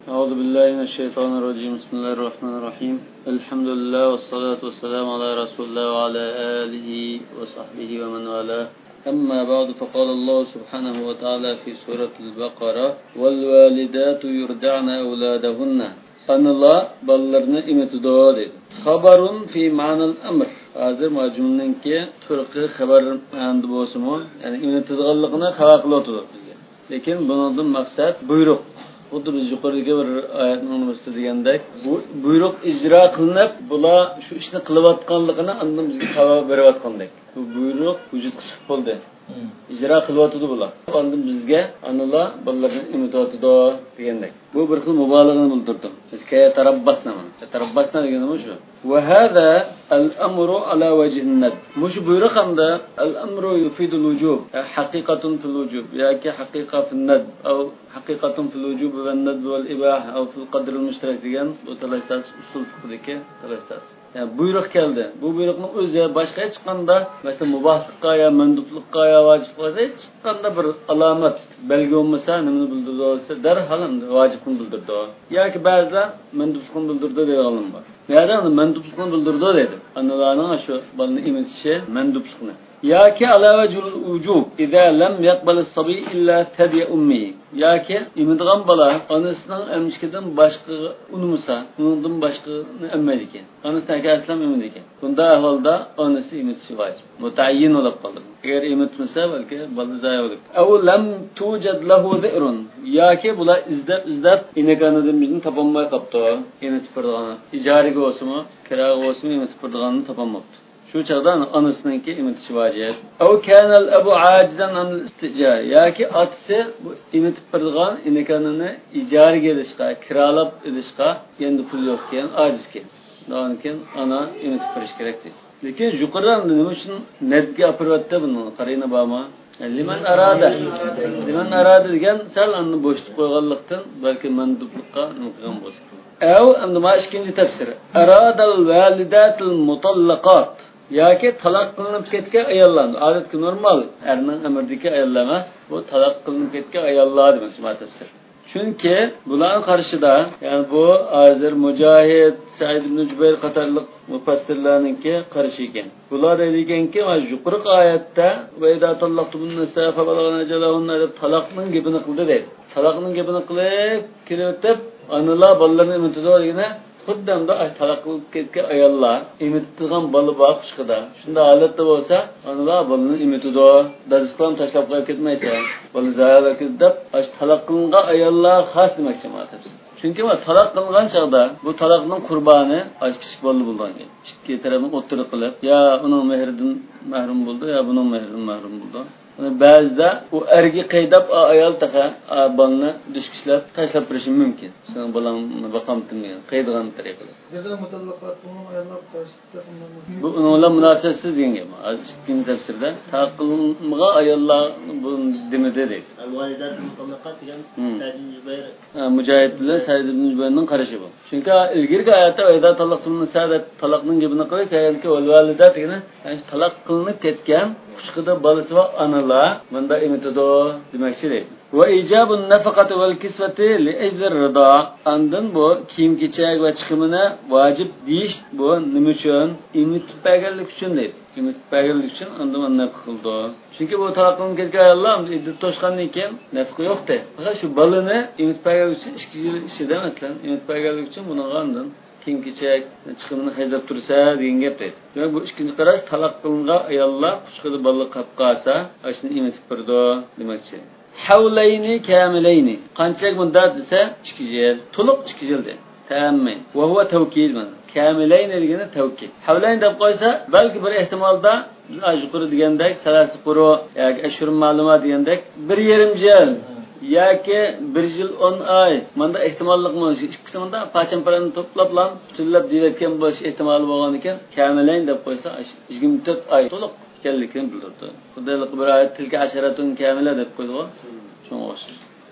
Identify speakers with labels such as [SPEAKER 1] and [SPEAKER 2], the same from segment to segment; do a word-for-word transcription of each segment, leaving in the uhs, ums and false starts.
[SPEAKER 1] أعوذ بالله من الشيطان الرجيم. بسم الله الرحمن الرحيم. الحمد لله والصلاة والسلام على رسول الله وعلى آله وصحبه ومن والاه. أما بعد، فقال الله سبحانه وتعالى في سورة البقرة: والوالدات يرضعن أولادهن. Analar ballarını imetido dedi. Habarun fi ma'nal amr. Hazır macumnunki turqi xabar ma'nda bo'lsa-mu, ya'ni imetidganligini xabar qilyapti bizga. Lekin bundan maqsad buyruq. Xuddi biz yuqoriga bir oyatni o'rnatib degandek, bu buyruq ijro qilinib, bular shu ishni qilayotganligini andan bizga xabar berayotgandek. Bu buyruq vujudga chiqib bo'ldi. İcra qilyotdi bular. Ondan bizga analar ballarni imetiyotdi degandek. Bu bir xil mubolag'ani bildirdi. Hikoya tarabbasna. Tarabbasna degani shu. Va hada al-amru ala wajhin nad. Mush buyruq hamda al-amru yufidu al-wujub, haqiqatun fil wujub, yoki haqiqa fil nad, aw haqiqatun fil wujub va nad wal ibah, aw fil qadr al-mushtarak degan bu talashlar usul fiqhidagi talashlar. Yani buyruq keldi. Bu buyruqning o'zi boshqa chiqqanda, masalan mubohlikqa yo mandublikqa yo vojibga chiqqanda bir alomat belgi bo'lmasa, nimani bildirdi bo'lsa, darhol vojibni bildirdi. Yoki ba'zilar mandublikni bildirdi degan bor. Nerede mandublikni bildirdi dedi. Analarning shu balni imitishi mandublikni. Yoki ala vajhul wujub idza lam yaqbal as-sabi illa tabi'a ummi. Yoki imitgan bola onasining emishkidan boshqa unumsa, undan boshqani emmaydi ekan. Onasiga aslam emmaydi ekan. Bunda ahvolda onasi imitishi vojib. Mutayyin bo'lib qoldi. Agar imitmasa, balki bola zoya bo'ladi. Aw lam tujad lahu dhi'run. Yoki bular izdab izdab ineganidan bizni topolmay qopti. Imitib turgan. Ijariga bo'lsa-mu, kiraga bo'lsa-mu imitib turganini topolmabdi. Şu çağdan anısınınki imitishi vacib. Aw kana al-abu ajizan an al-istijar. Yoki otasi bu imitib turgan inekanini ijaraga olishga, kiralab olishga endi pul yo'q ekan, ojiz ekan. Dankin ana imitib turish kerak deydi. Lekin yuqoridan nima uchun netga apirvatda buni qarayna borma? Liman arada. Liman arada degan sal anni bo'shib qo'yganlikdan balki mandublikqa nima qilgan bo'lsa. Aw endi ma ikkinchi tafsiri. Aradal validatul mutallaqat. Yoki taloq qilinib ketgan ayollar. Odatda normal erning amridagi ayollar emas, bu taloq qilinib ketgan ayollar demak bu tafsir. Chunki bular qarshida, ya'ni bu hozir Mujohid, Said ibn Jubayr qatorliq mufassirlarningki qarshi ekan. Bular deydiganki, mana yuqori oyatda va idza tallaqtumun nisa fa balagna ajalahunna deb taloqning gapini qildi deydi. Taloqning gapini qilib, kiritib, analar bolalarni imitidorligini xuddamda talaq qilib ketgan ayollar imittirgan bola bor qishqida. Shunda holatda bo'lsa, analar bolani imitido, darsqam tashlab qo'yib ketmaysan. Bola zarar ketib, ash talaq qilingan ayollar xos demoqchi ma'lum. Chunki va talaq qilingan chaqda bu taloqning qurboni ash kichik bola bo'lgan. Ikki tarafni o'ttirib qilib, ya uning mehridan mahrum bo'ldi, ya buning mehridan mahrum bo'ldi. Ba'zida u erga qaydab ayol taqa bolani dushkishlab tashlab berishi mumkin. Sen bolani baqamtimigan qaydigan tariqada. Bu uning munosabatsiz degan gap. Ikkinchi tafsirda taqilmagan ayollar bu demide deydi. Al-validat mutallaqat degan Said ibn Jubayr. Mujohid bilan Said ibn Jubayrning qarashi bu. Chunki ilgirgi oyatda vayda talaqtum nisadat talaqning gapini qo'yganki al-validat degan, ya'ni talaq qilinib ketgan qushqida bolasi va analar bunda imitido demakchi deydi. Va ijabun nafaqati val kisvati li ajli rido. Andan bu kiyim-kechak va chiqimini vojib deyish bu nima uchun? Imitib berganlik uchun deydi. Imitib berganlik uchun andan nafqa qildi. Chunki bu taloqning ketgan ayollar iddat to'shqandan keyin nafqa yo'qdi. Faqat shu bolani imitib berganlik uchun ikki yil ishida masalan imitib berganlik uchun buni andan kiyim-kechak chiqimini haydab tursa degan gap deydi. Demak bu ikkinchi qarash taloq qilingan ayollar qushqida bola qolib qolsa, ashni imitib birdi demakchi. Havlayni kamilayni. Qancha muddat desa ikki yil, to'liq ikki yil deydi. Tamam. Va huwa tawkid mana. Kamilayni degani tawkid. Havlayn deb qo'ysa, balki bir ehtimolda biz ajquri degandek, salasi quru yoki ashhur ma'lumot degandek bir yarim yil yoki bir yil o'n oy. Menda ehtimollik bo'lishi, ikkisida pachampalarni to'plab, tullab deyotgan bo'lish ehtimoli bo'lgan ekan, kamilayn deb qo'ysa yigirma to'rt oy to'liq ekanligini bildirdi. Xudaylik bir oyat tilka asharatun kamila deb qo'ydi. Shunga o'xshash.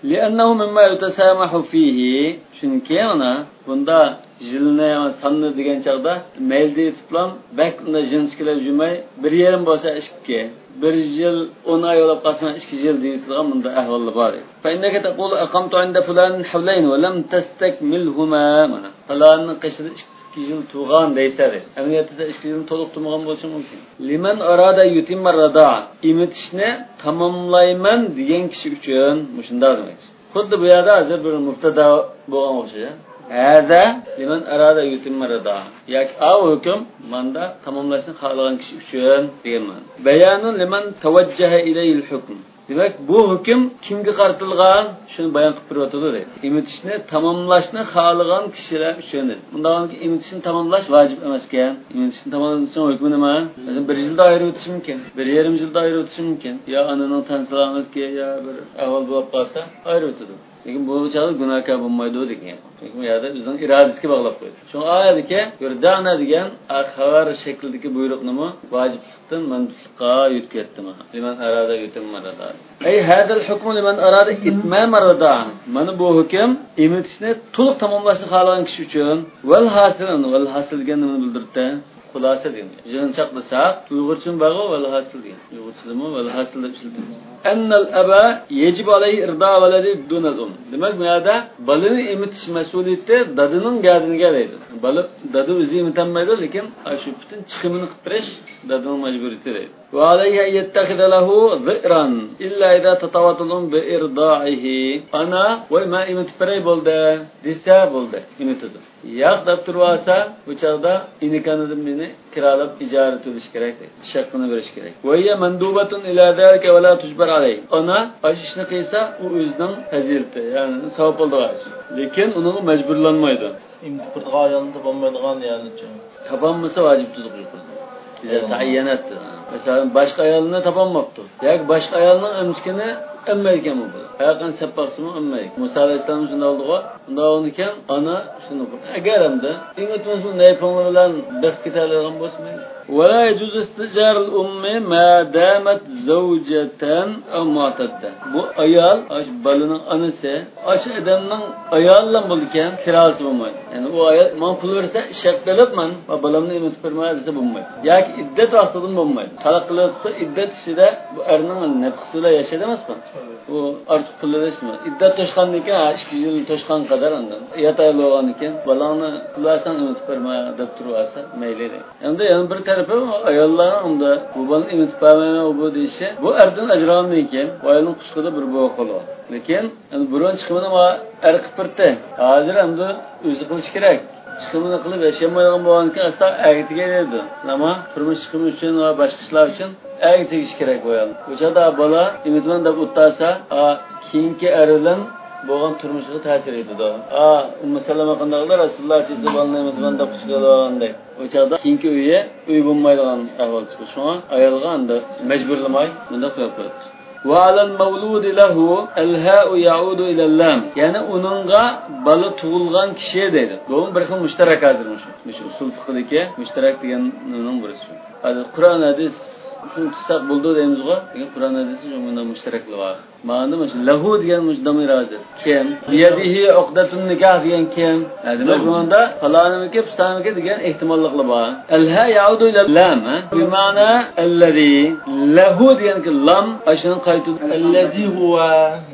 [SPEAKER 1] لأنه مما يتسامح فيه. Çünkü ona bunda jilni sanni degan chaqda mayli etiblam bak unda jinskilar jumay bir yarim bo'lsa ikki bir yil o'n oy olib qasman ikki yil deyilgan bunda ahvollar bor. Fa innaka taqulu aqamtu inda fulan hawlayn wa lam tastakmilhuma. Mana fulanni qishida ikki yil tug'an deysa, amaliyotda ikki yil to'liq tug'an bo'lishi mumkin. Liman arada yutimma rada. Imitishni tamomlayman degan kishi uchun shunday demak. Xuddi bu yerda hozir bir mubtada bo'lgan o'xshaydi. Hada liman arada yutimma rada. Yak av hukm manda tamomlashni xohlagan kishi uchun deganman. Bayonun liman tawajjaha ilayhi al-hukm. Demak, bu hukm kimga qaratilgan? Shuni bayon qilib beribdi deydi. Imitishni tamomlashni xohlagan kishilar uchun. Bundan imitishni tamomlash vojib emas ekan. Imitishni tamomlashning hukmi nima? Masalan, bir yilda ayirib o'tish mumkin. Bir yarim yilda ayirib o'tish mumkin. Yo ananing tan salomatga yo bir ahvol bo'lib qolsa ayirib o'tadi. Lekin bu chaqda gunohkor bo'lmaydi degan. Chunki bu yerda bizning irodasiga bog'lab qo'ydi. Shu oyatdagi yurdana degan xabar shaklidagi buyruqnimi vojiblikdan mandublikqa yetkazdi. Liman arada yutimmarada. Ay hadal hukmu liman arada itmamarada. Mana bu hukm imitishni to'liq tamomlashni xohlagan kishi uchun val hasilun val hasil deganini bildirdi. Xulasa degan. Yig'inchoq desak, Uyg'urcha bag'o val hasil degan. Uyg'urchadami val hasil deb ishlatamiz. Annal aba yajib alayhi irda valadi dunal um. Demak, bu yerda balani emitish mas'uliyati dadining gardiniga deydi. Bali dadi o'zi emitanmaydi, lekin shu butun chiqimini qilib berish dadining majburiyati deydi. Va alayhi yattakhidha lahu dhi'ran illa idha tatawatulum bi irda'ihi. Ana va ma emitib beray bo'ldi, desa bo'ldi, emitadi. Yo'q deb tursa, bu chaqda inikanidan meni kiralab ijara to'lish kerak deydi. Shaqqini berish kerak. Va hiya mandubatun ila zalika va la tujbar alayhi. Ana ashishni qilsa, u o'zining fazilati, ya'ni savob oldiga. Lekin uni majburlanmaydi.
[SPEAKER 2] İmtihon qilganini topolmaydigan yani.
[SPEAKER 1] Topolmasa vojib tuzuq yuqirdi. Bize tayinat. Mesela başka ayolini topolmabdi. Yoki boshqa ayolning emchikini emmaydigan bu. Ayaqan sapaqsimi emmaydi. Musa alayhisalom shunday oldi-ku. Unda unikan ana shuni agar hamda ingatmas bunday pong'irlar baq ketadigan bo'lsa-maydi. ولا يجوز استئجار الأم ما دامت زوجة أو معتدة. Bu ayol, aş balının anısı, aş adamның ayollan bulurken kirası bulmaydı. Yani o ayol man pul verse şartlanıp man balamını emitip vermezse bulmaydı. Yoki iddet vaqtida bulmaydı. Talaq qilsa iddet içinde bu erning nafqisiyle yaşayamaz mı? O artıq pul verishmi? İddet to'shqandan keyin ikki yil to'shqan qadar undan yatay bo'lgan ekan, balani pul versan emitip verma deb turasa mayli. Endi yana bir ayollarning unda bu balani emitib bermayman bu deyishi bu erdan ajromdan ekan bu ayolning qushqida bir bo'q qoladi. Lekin endi burun chiqimini ma er qilib birdi. Hozir endi o'zi qilish kerak. Chiqimini qilib yashamaydigan bo'lganki asta agitiga dedi. Nima turmush chiqimi uchun va boshqa ishlar uchun agit tegish kerak bu ayol. O'chada bola emitman deb o'tasa, keyingi eridan bo'lgan turmushiga ta'sir etadi. A, Ummu Salama qandaqlar Rasululloh chisi balni emitman deb chiqadiganday. O'chada keyingi uyi uy bo'lmaydigan ahvol chiqdi. Shunga ayolga endi majburlamay bunda qo'yib qo'ydi. Va alal mavlud lahu al-ha'u ya'udu ila al-lam. Ya'ni uningga bola tug'ilgan kishi deydi. Bu bir xil mushtarak hozirmish. Shu usul fiqhdagi mushtarak deganning birisi. Hadi Qur'on hadis shuni tutsak bo'ldi deymiz-ku. Lekin Qur'on hadisi shunda mushtaraklik bor. Ma'nosi mana lahu degan mushdamir hozir. Kim? Yadihi uqdatun nikah degan kim? Demak bunda falonimiki, pisanimiki degan ehtimolliklar bor. Al-ha ya'udu ila lam. Bi ma'na allazi lahu degan ki lam ashuni qaytib
[SPEAKER 2] allazi huwa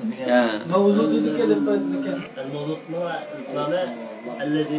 [SPEAKER 3] mavlud kelimasi
[SPEAKER 2] al-mawlud ma'na allazi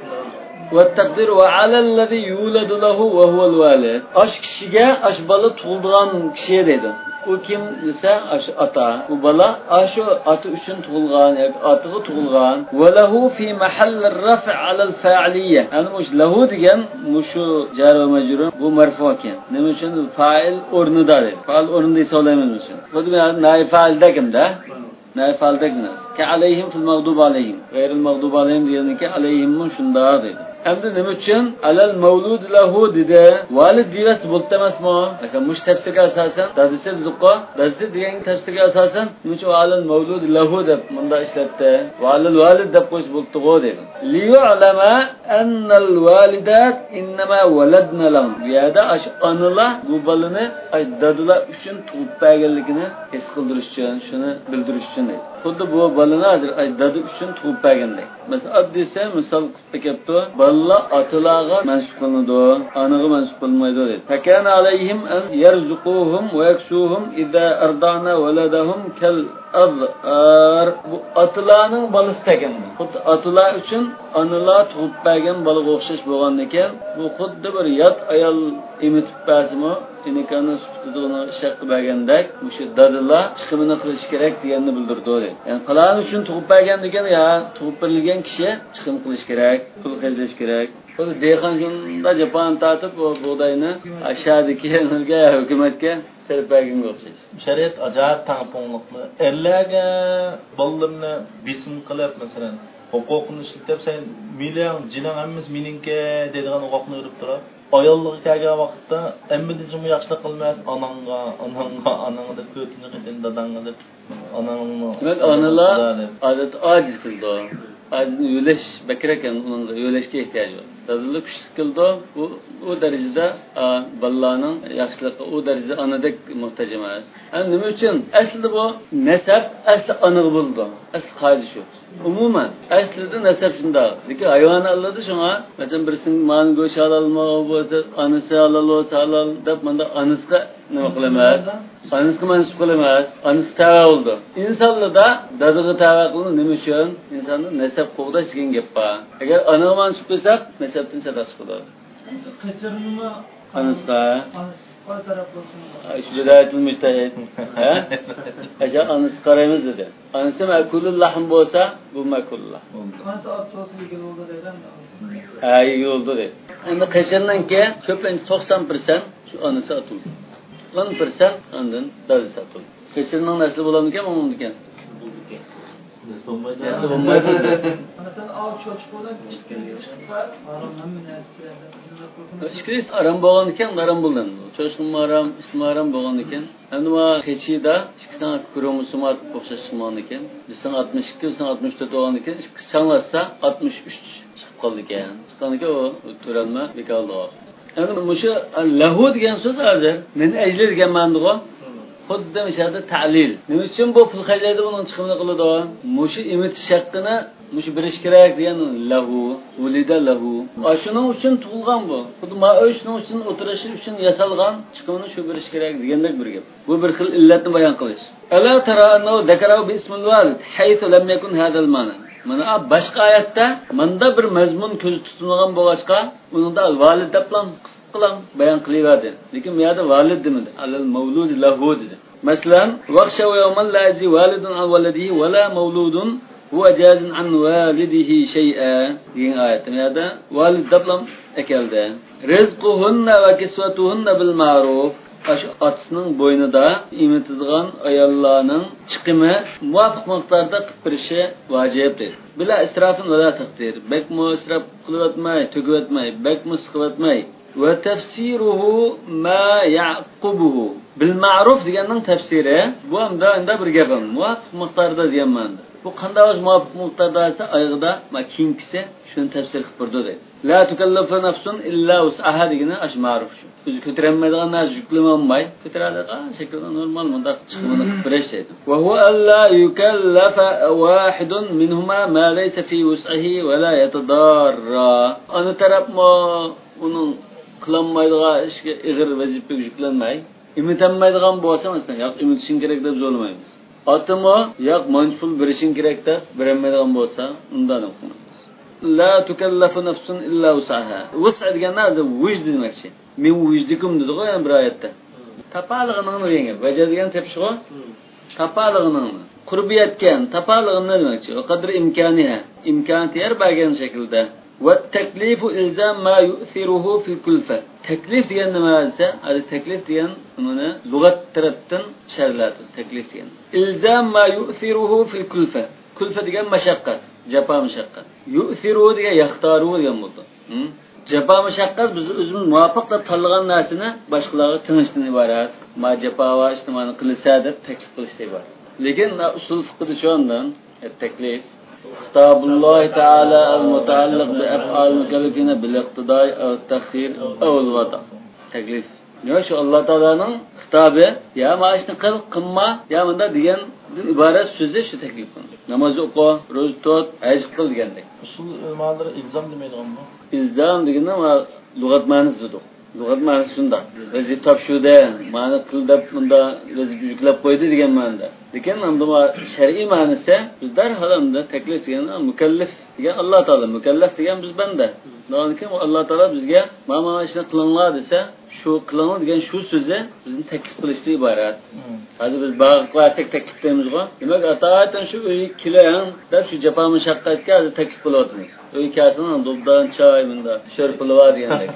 [SPEAKER 1] والتقدير وعلى الذي يولد له وهو الوالد. Aş kişiye aş balı tug'ilgan kishi dedi. O kim desa aş ata. Bu bala aşu atı üçün tug'ilgan, yoki atiga tug'ilgan. Ve lahu fi mahall ar-raf' 'ala al-fa'liyya. Yani mush lahu degan mushu jar va majrur bu marfu ekan. Nima uchun fa'il o'rnida dedi. Fa'il o'rnida hisoblaymiz uchun. Bu na'i fa'ilda kimda? Na'i fa'ilda emas. Ki aleyhim fil mağdub aleyhim. Gayril mağdub aleyhim diyeni ki aleyhimmun şunda dedi. Hem de ne için? Alel mevlud lahu dedi. Valid divesi bult demez mi o? Mesela muş tefsirge asasen, dadisi zukko, dadisi diyen tefsirge asasen, muş o alel mevlud lahu de bunda işletti. Valil valid de koş bulttu o dedi. Liyu'leme ennel validat innema veledne lahum. Biyada aş anıla bu balını dadılar üçün tuğup belgelikini his kıldırış için, şunu bildiriş için dedi. Xuddi bu balinadır, ay dadı üçün tuğup belgendik. Mesela ad dese, misal pekepti, ballar atılağa mensup kılındı, anığı mensup kılınmaydı dedi. Fekâne aleyhim en yerzukuhum ve yeksuhum idâ erdâne veledahum kel az'ar. Bu atılağının balısı tekendi. Xuddi atılağı üçün anılar tuğup belgen balık okşaş boğan eken, bu xuddi bir yat ayal imitip bəsimi, inikanın süpütüdüğünü şakkı belgendek, bu şey dadıla çıkımını kılış gerek diyenini bildirdi o dedi. Yani falan üçün tuğup belgen deken ya, tuğup belgen kişi çıkım kılış gerek, kıl kılış gerek. O da deyhan şunda Japan tatıp o buğdayını aşağıdaki yenilge hükümetke serip belgen kokşayız.
[SPEAKER 2] Şeriat acayip tanıpınlıklı. Erlerge ballarını bisim kılıp mesela, hukukunu işletip sen milyon, cinan emmiz mininke dediğin hukukunu ürüp durup, ayolluğu kelgen vaqtda emmidicim yaxşılık qilmas ananga, ananga, ananga da kötünü qilin dadanga da ananga.
[SPEAKER 1] Demek analar adet aciz kıldı o. Acizini yöleş bekirken onun yöleşke ihtiyacı var. Dadılık güçlük kıldı bu o derecede ballarının yaxşılığı o derecede anadek muhtaç emas. Yani nima için? Aslında bu nesep asli anığı buldu. Asli kaydı şu. Umuman aslida nasab shunda. Lekin hayvon Allohda shunga, masalan birisini man go'sht halol bo'lsa, anisi halol bo'lsa halol deb menda anisga nima qilamas? Anisga mansub qilamas. Anis tava bo'ldi. Insonlarda dadig'i tava qilini nima uchun? Insonni nasab qo'g'dash degan gap bor. Agar anaga mansub qilsak, nasabdan sadaqas bo'ladi.
[SPEAKER 3] Qachirmi?
[SPEAKER 1] Anisga
[SPEAKER 3] Qo'y taraf bo'lsin.
[SPEAKER 1] Ish bidatul mujtahid. Ha? Aja anis qaraymiz dedi. Anisi makulul lahm bo'lsa, bu makulul lahm.
[SPEAKER 3] Qancha ot bo'lsa yo'lda degan.
[SPEAKER 1] Ha, yo'lda dedi. Endi qachondan keyin ko'pincha to'qson foiz shu anisi atildi. o'n foiz ondan dadisi atildi. Qachondan nasl bo'ladi ekan, bo'lmadi ekan. Nasl bo'lmaydi.
[SPEAKER 3] Masalan, av cho'chib bo'lib, chiqsa, harom narsa.
[SPEAKER 1] İşkilist aram boğan iken aram buldun. Çoşkun aram, işte aram boğan iken. Hem de ma keçida, çıksan kromosomat boşlaşman iken. Bizden altmış iki, bizden altmış dört boğan iken. Çanlarsa altmış üç çıkıp kaldı iken. Çıkan iken o türelme bir kaldı o. Yani muşu lahu diyen söz hazır. Men ecli diyen mandı o. Xuddi mishada ta'lil. Nima uchun bu pul qayerda bunun chiqimini qiladi o? Mushi imit shaqqini mushi birish kerak degan lahu, ulida lahu. Shuning uchun tug'ilgan bu. Xuddi ma shuning uchun o'tirishi uchun yasalgan chiqimini shu birish kerak degandek bir gap. Bu bir xil illatni bayon qilish. Ala tara annahu dakara bi ismil valid haythu lam yakun hadha al ma'na. Mana boshqa oyatda menda bir mazmun ko'z tutilgan bo'lg'achqa, unda valid deb qilam bayon qilyapti. Lekin bu yerda valid demadi, alal mavlud lahu dedi. Masalan, waqsha yawman la yazi walidun an waladihi wa la mawludun huwa jazin an walidihi shay'a degan oyatda bu yerda valid deb ekeldi. Rizquhunna va kiswatuhunna bil ma'ruf. Aşı atısının boynunda imitidgan ayollarning chiqimi muvafiq miqdorda qilib berishi vojibdir. Bila israfin va la taqdir. Bekmo israf qilib o'tmay, to'kib o'tmay, bekmo siqib o'tmay. Va tafsiruhu ma yaqubuhu. Bil ma'ruf deganning tafsiri bu hamda unda bir gapim. Muvafiq miqdorda degan ma'noda. Bu qanday o'z muvafiq miqdorda esa oyog'ida ma kinkisi shuni tafsir qilib berdi dedi. La tukallafu nafsun illa wus'aha degani ash ma'ruf shu. O'zi ko'tarilmaydigan narsa yuklamanmay, ko'taradigan shaklda normal bunda chiqimini qilib berish deydi. Va huwa alla yukallafa wahidun minhuma ma laysa fi wus'ihi va la yatadarra. Ana tarafmo uning qilinmaydigan ishga ig'ir vazifa yuklanmay, imitanmaydigan bo'lsa, masalan, yo'q imitishing kerak deb zo'lamaymiz. Atımı yo'q manful berishing kerak deb bermaydigan bo'lsa, undan o'qiymiz. La tukallafu nafsun illa wus'aha. Wus'a deganlar de wujd demakchi. Men wujdikum dedi qo'y bir oyatda. Tapalig'ini degan, bajargan tepshig'i. Tapalig'ini qurbi yetgan, tapalig'ini demakchi. Va qadri imkoniha, imkoniyati yer bergan shaklda. Va taklifu ilzam ma yu'thiruhu fi kulfa. Taklif degan nima esa, hali taklif degan buni lug'at tarafdan sharhladi. Taklif degan ilzam ma yu'thiruhu fi kulfa. kulfa degan mashaqqat, jafo mashaqqat. Yu'thiru degan yaxtaru degan bo'ldi. Jafo mashaqqat biz o'zimiz muvofiq deb tanlagan narsani boshqalarga tinishdan iborat. Ma jafo va ijtimoiy qilsa deb taklif qilishda iborat. Lekin usul fiqhida shundan taklif خطاب الله تعالى المتعلق بأفعال المكلفين بالاقتداء أو التخيير أو الوضع تكليف ya şu Allah Teala'nın hitabı ya maaşını kıl kılma ya bunda diyen ibaret sözü şu teklif kılın. Namazı oku, roz tut, hacc kıl degandek.
[SPEAKER 2] Usul ma'nolar ilzam demaydi ama.
[SPEAKER 1] İlzam deganda ma lug'at ma'nosidir. Lug'at ma'nosi shunda. Vazif topshirdi, ma'no qil deb bunda vazif yuklab qo'ydi degan ma'noda. Lekin hamda shar'iy ma'nosi bizlar halamda taklif degan mukallaf degan Alloh taolo, mukallaf degan biz banda. Lekin Alloh taolo bizga mana ishni qilinglar desa, shu qilinglar degan shu so'zi bizni taklif qilishdan iborat. Hozir biz bag'ib qo'ysak taklif qilamiz-ku. Demak, atoatan shu uy kilang deb shu jafo mushaqqatga taklif qilyapmiz. Uy kasini dobdan choy bunda sho'rpili bor degandek.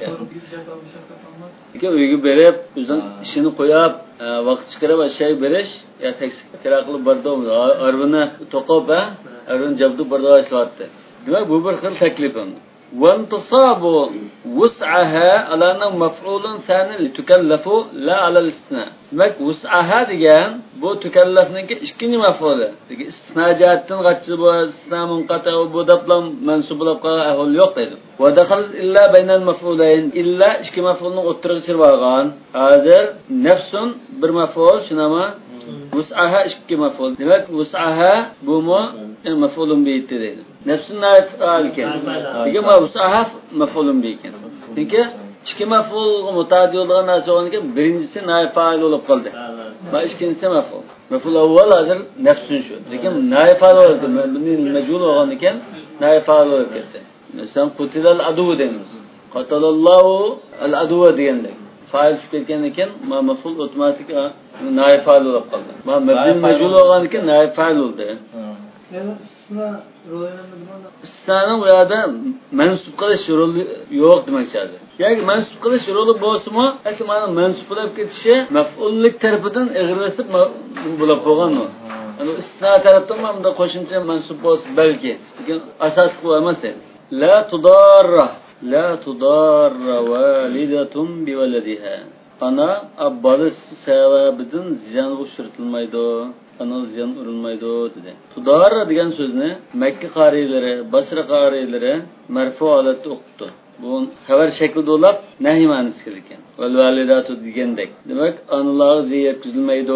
[SPEAKER 1] Lekin uyga berib, o'zining ishini qo'yib, vaqt chiqarib shay berish ya taklif kira qilib bordim. Arbini to'qib, arbini jabdu borda ishlatdi. Demak, bu bir xil taklif. وانتصاب وسعها على أنه مفعول ثاني لتكلف لا على الاستثناء. demek وسعها degan bu tukallafniki ikkinchi maf'uli. Istisno jihatdan g'achchi bu istisno munqati bu dablam mansublab qolgan ahvol yo'q deydi. Va dakhal illa baynal maf'ulayn illa ikki maf'ulning o'ttirib chirib olgan. Hozir nafsun bir maf'ul shunama وسعها ikki maf'ul. Demak وسعها bu mu maf'ulun bi deydi. Nefsin naif faal ekan. Degan mavsuha maf'ulun bi ekan. Chunki ikki maf'ul mutaddi bo'lgan narsa bo'lgandan birinchisi naif faal bo'lib qoldi. Va ikkinchisi maf'ul. Maf'ul avval hozir nefsin shu. Lekin naif faal bo'ldi. Bundan majhul bo'lgan ekan, naif faal bo'lib ketdi. Masalan, qutilal adu deymiz. Qatalallohu al adu degandek. Fail tushib ketgan ekan, maf'ul avtomatik naif faal bo'lib qoldi. Va mabni majhul bo'lgan ekan, naif faal bo'ldi.
[SPEAKER 3] Yani istisna rolünü
[SPEAKER 1] istisnanın bu yerda mansub qilish roli yo'q demakchidir. Yoki mansub qilish roli bo'lsa-mu, asli mana mansub bo'lib ketishi maf'ullik tarafidan ig'irlasib bo'lib qolgan u. Ana istisno tarafdan ham bunda qo'shimcha mansub bo'lsa balki, lekin asos bu emas. La tudarra la tudarra walidatun bi waladiha. Ana abbalis sababidan ziyon ushratilmaydi. Ana ziyon urilmaydi dedi. Tudar degan so'zni Makka qariylari, Basra qariylari marfu holatda o'qitdi. Bu xabar shaklida bo'lib, nahiy ma'nosi kelgan. Val validatu degandek. Demak, analar ziyon yetkazilmaydi.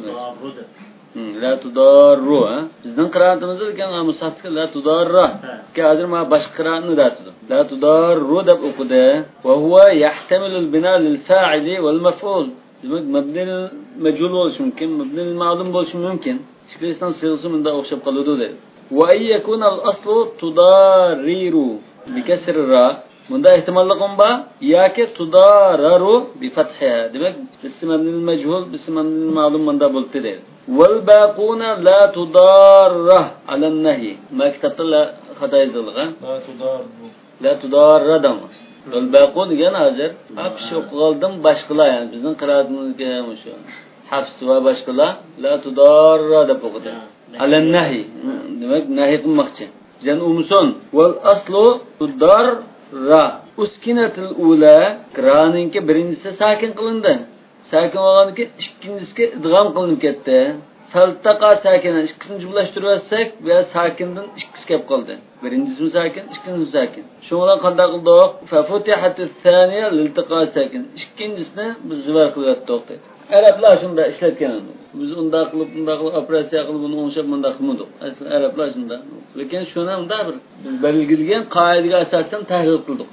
[SPEAKER 1] La tudarru. Bizning qiraatimizda degan musafga la tudarra. Ki hozir ma boshqa qiraatni datdi. La tudarru deb o'qidi. Va huwa yahtamilu al-bina lil-fa'ili wal-maf'ul. Demek mabni majhul bo'lishi mumkin, mabni ma'lum bo'lishi mumkin. Ishlaysan sig'isi bunda o'xshab qoladi deydi. Va ay yakuna al-aslu tudariru bi kasri ra. Bunda ehtimolligim bor yoki tudararu bi fathiha. Demak, ism mabni majhul, ism mabni ma'lum bunda bo'ldi deydi. Wal baquna la tudarra ala an-nahy. Maktabda la xato yozilgan. La tudarru. La tudarra dam. Vel baqun degan hozir hafs o'qigandan boshqalar, ya'ni bizning qiraatimizga ham shu. Hafs va boshqalar la tudarra deb o'qidi. Alan-nahy. Demak, nahy qilmoqchi. Bizdan umson val aslu tudarra. Uskinatul ula qiraninki birinchisi sakin qilindi. Sakin bo'lganki ikkinchisiga idg'om qilinib ketdi. Faltaqa sakina ikkisini jumlashtirsak va sakindan ikkisi kelib qoldi. Birinchisi sakin, ikkinchisi sakin. Shundan qanday qildik? Fa futihatus thaniya liltiqa sakin. Ikkinchisini biz zivar qilyaptik dedi. Arablar shunda ishlatgan. Biz unda qilib, bunda qilib operatsiya qilib buni o'nshab bunda qilmadik. Asli arablar shunda. Lekin shuni unda bir biz belgilgan qoidaga asosan tahlil qildik.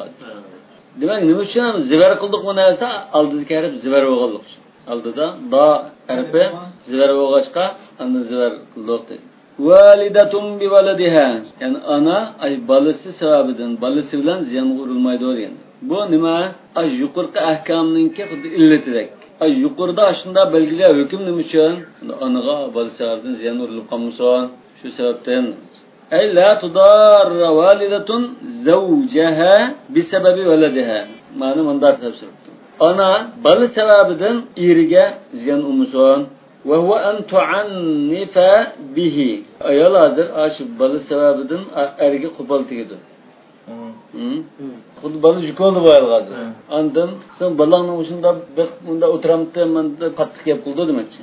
[SPEAKER 1] Demak, nima uchun zivar qildik bu narsa? Oldida kelib zivar bo'lganlik uchun. Oldida do harfi zivar bo'lg'achqa, unda zivar qildik dedi. Validatun bi waladiha. Yani ana ay balasi sababidan, balasi bilan ziyon urilmaydi degan. Bu nima? Ay yuqorqi ahkamninki xuddi illatidak. Ay yuqorda shunda belgilar hukm nima uchun? Anaga balasi sababidan ziyon urilib qolmasin. Shu sababdan ay la tudarra walidatun zawjaha bi sababi waladiha. Ma'no bunda tafsir. Ana bala sababidan eriga ziyon umasin. Ve huve en tu'annife bihi. Ayol hazır aşı balı sebebinden ergi kupaltıgıdı. Xuddi balı jukolu bu ayol hazır. Andan sen balağının uçunda bunda oturamda manda qattiq gap qildi demakchi.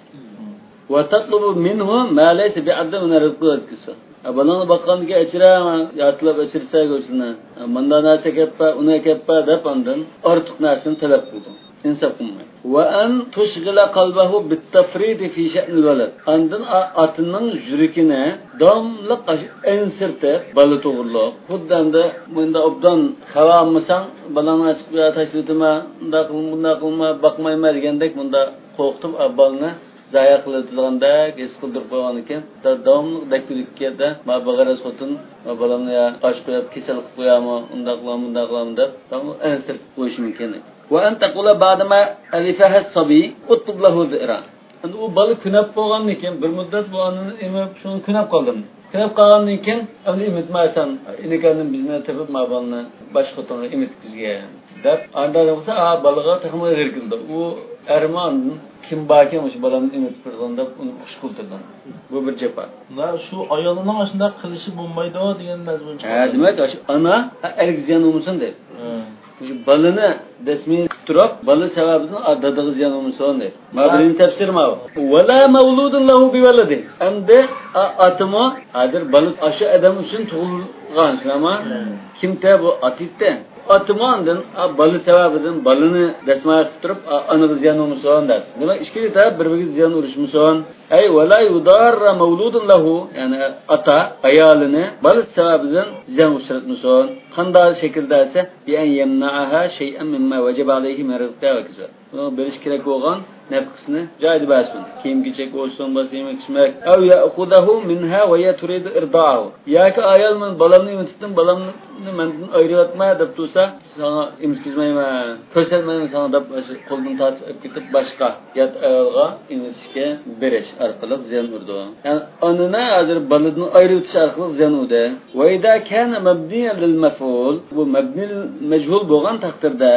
[SPEAKER 1] Ve tatlubu minhu ma laysa bi'adda min rizqi etkisi. Balağını bakkanlığa açırama, yatıla açırsa görsünler. Manda nase keppa, una keppa dep andan artık nasını talep kıldı. İnsaf kılmayı. Ve en tuşgila kalbahu bittafridi fi şe'nil veled. Andan atının jürikine damlık ensirte balı toğurluq. Huddan da bunda obdan hava almasan balağını açıp ya taşlıtıma, bunda kılma, bunda kılma, bakmayma degandek bunda qo'rqitib balını zaya qiladigan-da es qildirib qo'ygan ekan. Davomli dakkulikka da ma bag'ara sotun, ma balamni ya qosh qo'yib kesal qilib qo'yamo, unda qilaman, bunda qilaman deb, tamam, ansir qo'yish mumkin. Va an taqula ba'dama alifaha as-sabi utub lahu dhi'ra. Endi u bola kunab bo'lgandan keyin bir muddat bu anini emib, shuni kunab qoldim. Kunab qolgandan keyin endi emitmasan, inekaning bizni tepib ma bolani bosh xotinga emitkizga deb, anda bo'lsa, a bolaga taxmi erkildi. U Erman kim bakim o'sha balamni emitib turganda uni xush qildirdim. Bu bir japa.
[SPEAKER 2] Va shu ayolining shunday qilishi bo'lmaydi degan mazmun chiqadi.
[SPEAKER 1] Ha, demak, ana ergizgan umusin deb. Shu balani dasmiy turib, bala sababidan adadiga ziyon umusin deb. Ma birinchi tafsir ma. Wala mavludun lahu bi waladi. Endi atimo adir balı aşı adam uchun tug'ilgan, ama kimda bu atitda Atmandan balı sebebinden balını desmaya tutup anı ziyan olmuşsun der. Demek işkili tabi birbirine ziyan oluşmuşsun. Ey ve la yudarra mevludun lahu, yani ata ayalını balı sebebinden ziyan oluşturmuşsun. Kanda şekilde ise bi en yemna'aha şey'en mimma vecebe aleyhi merizka ve kızı. Bunu beliş kirek olan nefkisini caydı basın. Kim gidecek olsun, bazı yemek içmek. Ev ya'khudahu minha ve yeturidu irda'ahu. Ya ki ayalımın balamını imitittim, balamını menden ayrılatmaya dep tursa, sana imitkizmeyme, köselmeyme sana dep koldan tatip gitip başka yat ayalga imitişke bereş arkalık ziyan urdu. Yani anına hazır balını ayrıltışı arkalık ziyan urdu. Ve idâ kâne mebniyen lil mef'ul, bu mebnil mechul boğan takdirde,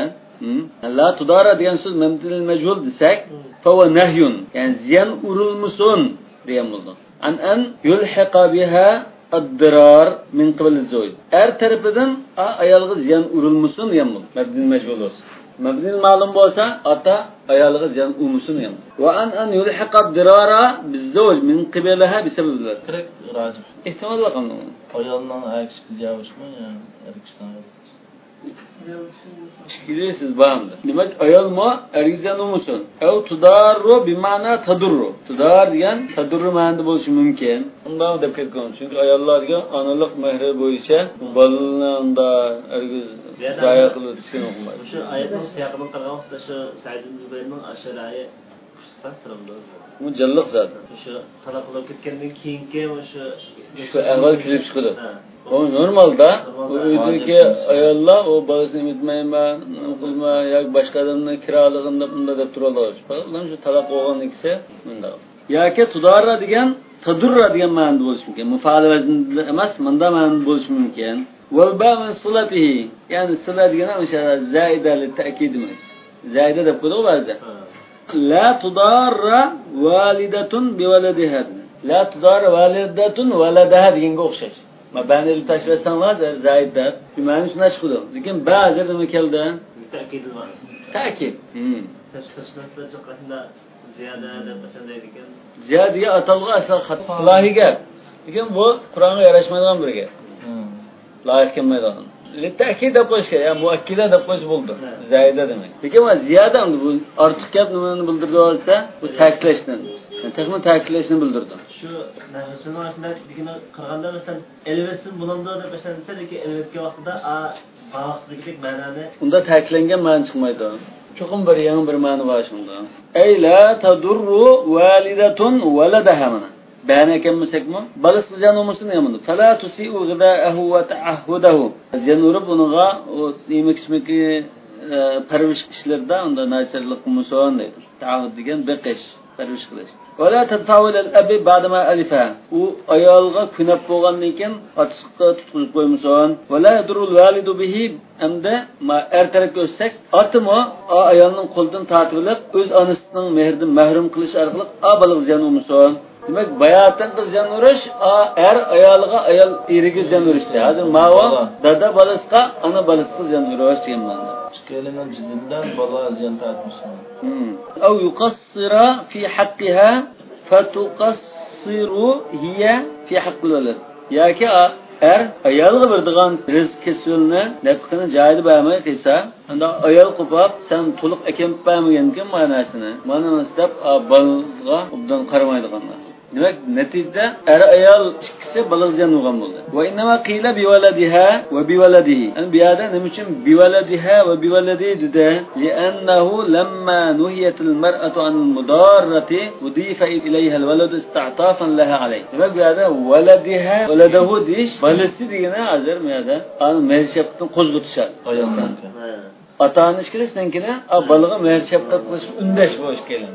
[SPEAKER 1] la tudara diyen söz mebnil mechul desek, feva nehyun, yani ziyan urulmusun diyen buldu. An en yulhiqa biha ad-dirar min qibal az-zawj. Er tarafından ayalga ziyan urulmusun diyen buldu. Mebnil mechul olsun. Mebnil ma'lum bo'lsa, ata ayalga ziyan urulmusun diyen buldu. Ve an en yulhiqa ad-dirara biz-zawj min qibalaha bisabablar.
[SPEAKER 2] Kirek racih.
[SPEAKER 1] İhtimal var kanun.
[SPEAKER 2] Ayolning ayakshi ziyavishmi, yani erkishdan.
[SPEAKER 1] İşkilesiz bağımdı. Demek ayol mu ergizyan olmuşsun. Ev tudarru bimana tadurru. Tudar diyen tadurru manada buluşu mümkün. Ondan da dikkat edin. Çünkü ayollar diyen analık mehri boyunca balına onda ergiz zaya kılı diskin okumaydı.
[SPEAKER 4] Şu ayetin siyakının kararımızda şu Sa'id ibn Zübeyir'in aşırayı kuşatırımdı.
[SPEAKER 1] Bu canlılık zaten.
[SPEAKER 4] Şu talakılıp gitkendiğin kiyinke şu...
[SPEAKER 1] Şu evvel kilip çıkılır. O normalda bu öydeki ayollar o balasını emitmeyme, kılma, ya başka adamın kiralığında bunda da duralıyor. Lan şu talak olan ikisi bunda. Ya ki tudarra diyen, tadurra diyen manada buluş mümkün. Mufaale vezninde emas, manda manada buluş mümkün. Vel ba min sılatihi. Yani sıla diyen mesela zaide li ta'kidimiz. Zaide de kodu vardı. La tudarra validetun bi velediha. La tudarra validetun veladaha diyenge okşayır. Ma ben de taşrasanlar zayid der. Ümani şuna çıkıyor. Lakin bazı demekelde
[SPEAKER 4] Ta'kid var.
[SPEAKER 1] ta'kid. Hmm.
[SPEAKER 4] Tafsirçiler çıkışında ziyade de mesela dedik.
[SPEAKER 1] Ziyadeye atalga asal xat salahi gap. Lakin bu Kur'an'a yaraşmaydigan bir gap. Layık kelmaydigan. Li ta'kid deb qo'yish kerak, yani muakkida deb qo'yish bo'ldi. Zayida demek. Lakin va ziyada bu ortiq gap nimani bildirdi olsa, bu ta'kidlashdan. Yani texmi ta'kidlashni bildirdi.
[SPEAKER 4] Şu nahsının aslında dikine qilganda mesela elvesin bulunduğu da mesela deseki elvetki vaqtida a vaqtdagi ma'noni
[SPEAKER 1] unda ta'kidlangan ma'no chiqmaydi. Cho'qim bir yangi bir ma'no bor shunda. Ay la tadurru walidatun waladaha mana. Bana kemsekmi? Balis ziyan olmasın yamandı. Fala tusi'u ghida'ahu wa ta'ahhudahu. Ziyan urib unuga o yemek içmeki parvish ishlarda unda nasirlik qilmoson deydi. Ta'ahhud degan beqish, parvish qilish. ولا تتطاول الأب بعدما ألفها وأيالغا كنب بوغانdan keyin atışqa tutquzib qo'ymasin ولا يضر الوالد به hamda ma er tarafga o'tsak atimo a ayolning qo'lidan tortib olib o'z onasining mehridan mahrum qilish orqali a bolaga ziyon bo'lmasin. Demak bayatdan qiz ziyon urish er ayoliga ayol eriga ziyon urishdi. Hozir ma'vo dada bolasiga ona bolasiga ziyon urish degan ma'noda.
[SPEAKER 2] Kelinan jiddidan bola ziyon tortmasin.
[SPEAKER 1] أو يقصر في حقها فتقصر هي في حق الولد. yoki er ayolga berdigan rizq kesilni nafqani joyida bermay qilsa, unda ayol qo'pab sen to'liq ekan bermagankin ma'nosini. Mana deb bolaga obdan qaramaydiganlar. Demak, natijada er ayol ikkisi baliq ziyon bo'lgan bo'ldi. Va inma qila bi waladiha va bi waladihi. Ani bu yerda nima uchun bi waladiha va bi waladihi dedi? Li'annahu lamma nuhiyat al-mar'atu an al-mudarrati udifa ilayha al-walad ista'tafan laha alayh. Demak, bu yerda waladiha waladahu deyish balasi degani hozir bu yerda ani mezhebni qo'zg'atishadi. Ayoldan. Ata-ona ishkilasidan keyin baliqqa mehr shafqat qilish undash bo'lish kerak.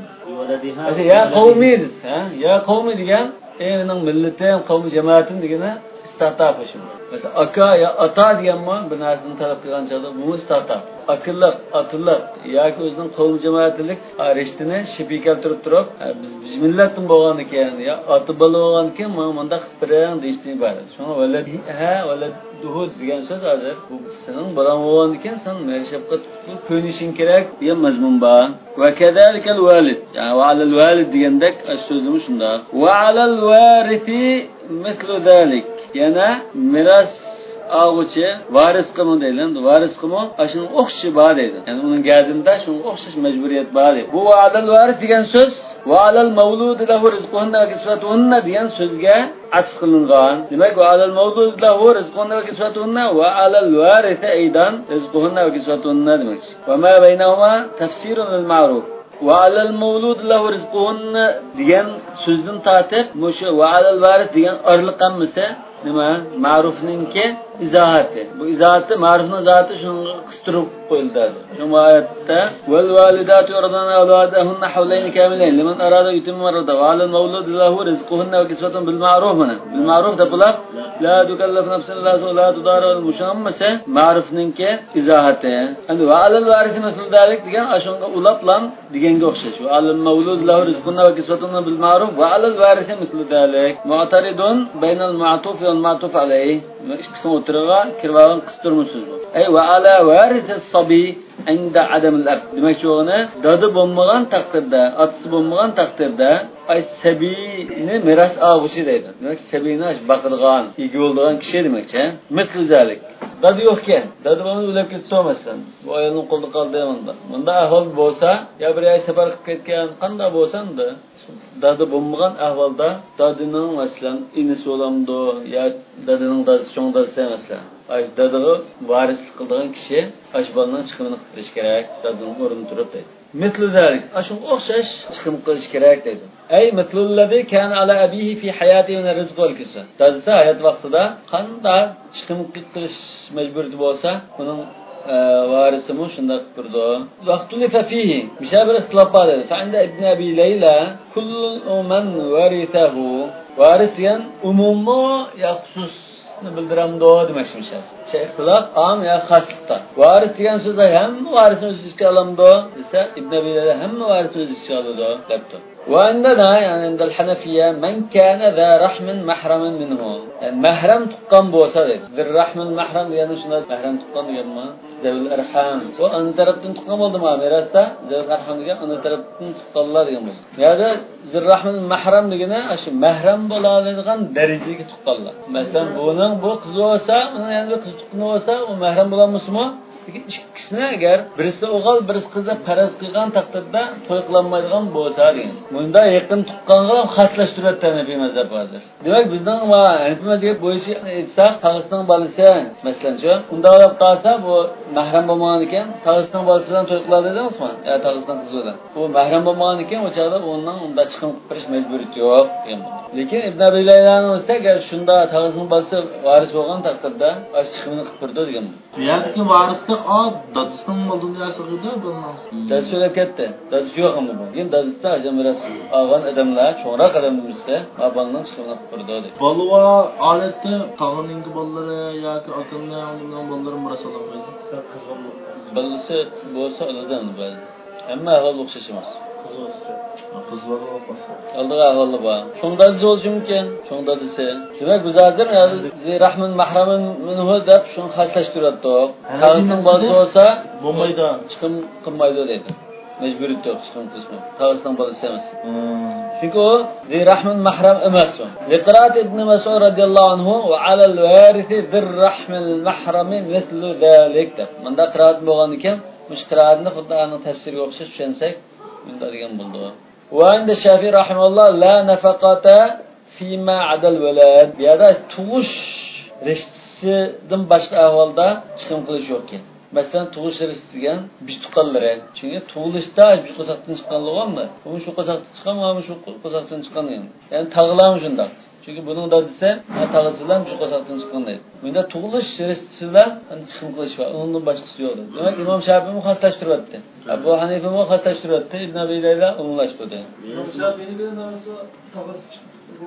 [SPEAKER 1] Ya qavmiz, ha? Ya qavmi degan, ening millatim, qavmi jamaatim degani startup ishim. Mesela aka ya ata deganmi bir narsani talab qilgan chog'da bu startup. Akillar, atıllar yoki o'zining qavmi jamoatilik rishtini shipi keltirib turib, biz biz millatdan bo'lgan ekan, ya oti bola bo'lgan ekan, mana bunda qiltirang deyishni iborat. Shuni valad ha valad duhud degan so'z hozir bu sening bolang bo'lgan ekan, sen mehr shafqat qilib ko'nishing kerak degan mazmun bor. Va kadalikal valid, ya'ni va alal valid degandek so'zim shunda. Va alal varithi mithlu dalik. Yana miras ağuçı varis qilma deyiladi. Varis qilma ashuni o'xshi bor deydi. Ya'ni uning gadinda shunga o'xshash majburiyat bor deydi. Bu adal varis degan so'z va alal mavlud lahu rizquhunna va kisvatuhunna degan so'zga atf qilingan. Demak, va alal mavlud lahu rizquhunna va kisvatuhunna va alal varith aydan rizquhunna va kisvatuhunna demak. Va ma baynahuma tafsirun lil ma'ruf. Va alal mavlud lahu rizquhunna degan so'zdan tortib, mushu va alal varith degan orliq qilmasa nima? Ma'rufninki izohati. Bu izohati ma'rufning zoti shunga qistirib qo'yildi. Shu oyatda val validatu yurdana awladahunna hawlayn kamilayn liman arada yutimma marada va alal mawlud lahu rizquhunna wa kiswatuhum bil ma'ruf. Bil ma'ruf da bular la tukallaf nafsan illa la tudara al mushammasa ma'rufninki izohati. Endi va alal varith misl dalik degan ashunga ulablan deganga o'xshash. Va alal mawlud lahu rizquhunna wa kiswatuhum bil ma'ruf va alal varith misl dalik. Mu'taridun baynal ma'tuf wal ma'tuf alayh. İkisini o'tirg'a kirvagan qistirmisiz bu. Ay va ala varithas sabi inda adam al-ab. Demak, cho'g'ini dodi bo'lmagan taqdirda, otasi bo'lmagan taqdirda ay sabiyni miras olg'uchi deydi. Demak, sabiyni baqilgan, ega bo'lgan kishi demakchi. Misli zalik. Dodi yo'qkan, dodi bo'lmasa o'lib ketdi masalan. Bu ayolning qo'lida qoldi bunda. Bunda ahvol bo'lsa, ya bir ay safar qilib ketgan, qanday bo'lsa-da, dodi bo'lmagan ahvolda dodining masalan inisi bo'lamdi, ya dodining dadasi cho'ng dadasi masalan. Ay dodiga varislik qilgan kishi ashbolning chiqimini qilib berish kerak, dodining o'rnini turib deydi. Misli zalik, ashunga o'xshash chiqim qilish kerak deydi. Ay mislulladhi kana ala abihi fi hayatihi min rizq wal kisva. Dadasi hayot vaqtida qanday chiqim qilish majburiyati bo'lsa, uning varisimi shunday qilib turdi. Vaqtulifa fihi mishabir istilob bor edi. Fa inda ibn abi layla kullu man warithahu. Varis degan umumiy ya xusus bildiramdi demakchi. Şey ixtilof am ya xoslikda. Varis degan so'z ham varisni o'z ichiga olamdi desa, Ibn Abi Layla ham varisni o'z ichiga oladi debdi. Va indana, ya'ni indal Hanafiya man kana za rahmin mahraman minhu. Yani mahram tuqqan bo'lsa deydi. Zir rahmin mahram degani shunday mahram tuqqan deganmi? Zavil arham. Va ana tarafdan tuqqan bo'ldimi merosda? Zavil arham degan ana tarafdan tuqqanlar degan bo'ldi. Ya'ni zir rahmin mahram degani shu mahram bo'ladigan darajaga tuqqanlar. Masalan, buning bu qiz bo'lsa, uni endi qiz tuqqan bo'lsa, u mahram bo'lanmasmi? İkisine agar birisi o'g'il, birisi qizga faraz qilgan taqdirda to'y qilinmaydigan bo'lsa degan. Bunda yaqin tuqqanga ham xaslashtiradi Hanafiy mazhab hozir. Demak, bizning va Hanafiy mazhab bo'yicha aytsak, tag'isining bolasi, masalanchi, unda olib qolsa, bu mahram bo'lmagan ekan, tag'isining bolasidan to'y qiladi deymizmi? Ya tag'isining qizi bilan. Bu mahram bo'lmagan ekan, o chaqda undan unda chiqim qilib berish majburiyati yo'q degan. Lekin Ibn Abi Laylaning o'zida agar shunda tag'isining bolasi varis bo'lgan taqdirda, o'z chiqimini qilib berdi degan.
[SPEAKER 2] Bu yerda varisda olsa a dadısının olduğunu yazıqıda bunun.
[SPEAKER 1] Dad söylep ketdi. Dad yo'q ama bu. Keyin dadista ajam biraz algan adamlar, çoğrak adam bilse, abandan çıkıp durdu dedi.
[SPEAKER 2] Balva aletde tağınınki balları yoki akınlı alıngan balları muras alamaydı.
[SPEAKER 4] Sen kız olmak.
[SPEAKER 1] Balысы bo'lsa oladan bari. Hamma ahvol o'xshash emas.
[SPEAKER 4] Kız olsun.
[SPEAKER 2] Kız var olmasa.
[SPEAKER 1] Aldığı ahvoli bor. Cho'ngda dizi bo'lishi mumkin. Cho'ngda disi. Demak, bizlardir rahmun mahramun minhu deb shuni xaslashtiryapti. Tag'isining bolasi bo'lsa,
[SPEAKER 2] bo'lmaydi.
[SPEAKER 1] Chiqim qilmaydi deydi. Majburiyat yo'q chiqim qilishma. Tag'isining bolasi emas. Chunki u zi rahmun mahram emas u. Liqrat ibn Mas'ud radhiyallohu anhu va ala al-warith bir rahmul mahram mislu zalik deb. Bunda qiraat bo'lgan ekan, bu qiraatni xuddi ana tafsirga o'xshash tushunsak, bunda degan bo'ldi. Va endi Shafiy rahimahulloh la nafaqata fima adal walad. Bu yerda tug'ish rishtisidan boshqa ahvolda chiqim qilish yo'q ekan. Masalan, tug'ish risti degan bituqanlari. Chunki tug'ilishda bir qo'saqdan chiqqanligimi? Bu shu qo'saqdan chiqqan, mana shu qo'saqdan chiqqan degan. Ya'ni tag'lam shunday. Chunki buning dadisi tag'isidan shu qo'saqdan chiqqan deydi. Bunda tug'ilish ristisi bilan chiqim qilish va undan boshqasi yo'q. Demak, Imom Shafiy muxassaslashtiriryapti. Abu Hanifa muxassaslashtiriryapti. Ibn Abi Layla umumlashtirdi.
[SPEAKER 3] Imom Shafi'ning narsa tag'isi chiqdi.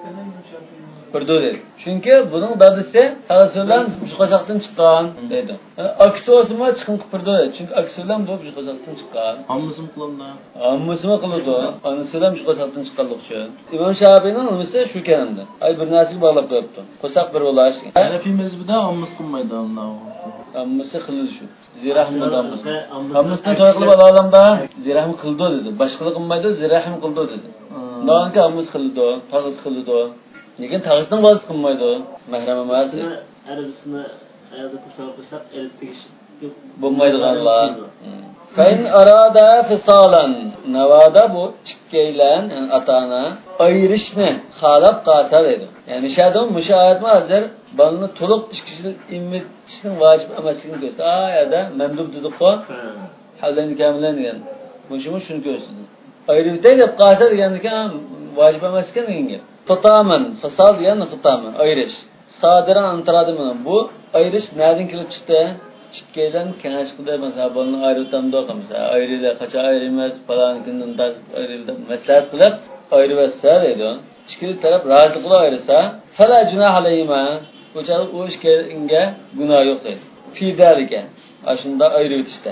[SPEAKER 1] Qurdu dedi. Chunki buning dadisi tag'isi bilan shu qo'saqdan chiqqan deydi. Aksi o'sma chiqim qildi dedi. Chunki aksi bilan bu shu qo'saqdan chiqqan.
[SPEAKER 2] Hammasi qilindi.
[SPEAKER 1] Hammasi qildi. Anisi bilan shu qo'saqdan chiqqanlik uchun. Imom Shafi'ning umisi shu kelindi. Ay bir narsaga bog'lab qo'yibdi. Qo'saq bir bo'lash.
[SPEAKER 2] Hanafiy mazhabida hammasi qilmaydi undan.
[SPEAKER 1] Hammasi qildi shu. Zirahim qildi. Hammasi to'y qilib olamda zirahim qildi dedi. Boshqalar qilmaydi, zirahim qildi dedi. Nonga hammasi qildi, tag'is qildi. Lekin tag'isdan voz qilmaydi. Mahram emas.
[SPEAKER 4] Arabisini ayolda tasavvur qilsak, elib tegish
[SPEAKER 1] bo'lmaydiganlar. Fain arada fisalan navada bu ikkaylan yani atana ayirishni xalab qasa dedi. Yani mishadon mushahatma hozir balni to'liq ishkishni imitishning vojib emasligini ko'rsa, ayada mandub dedik-ku. Haldan kamlan degan. Mushumi shuni ko'rsatdi. Ayiribdi deb qasa degandan vojib emas ekan menga. Fitaman, fasal degan fitaman, ayirish. Sadiran antaradimi bu ayirish nereden kelib chiqdi? Chiqqaydan kengash qildi, masalan, buni ayirtamdo qilsa, ayrida qacha ayrimas, falan kundan da ayrida maslahat qilib ayribasa deydi. Ikkili taraf rozi qilib ayrisa, fala junah alayhima, o'chalik u ishga gunoh yo'q deydi. Fidalika, ashunda ayrib o'tishda.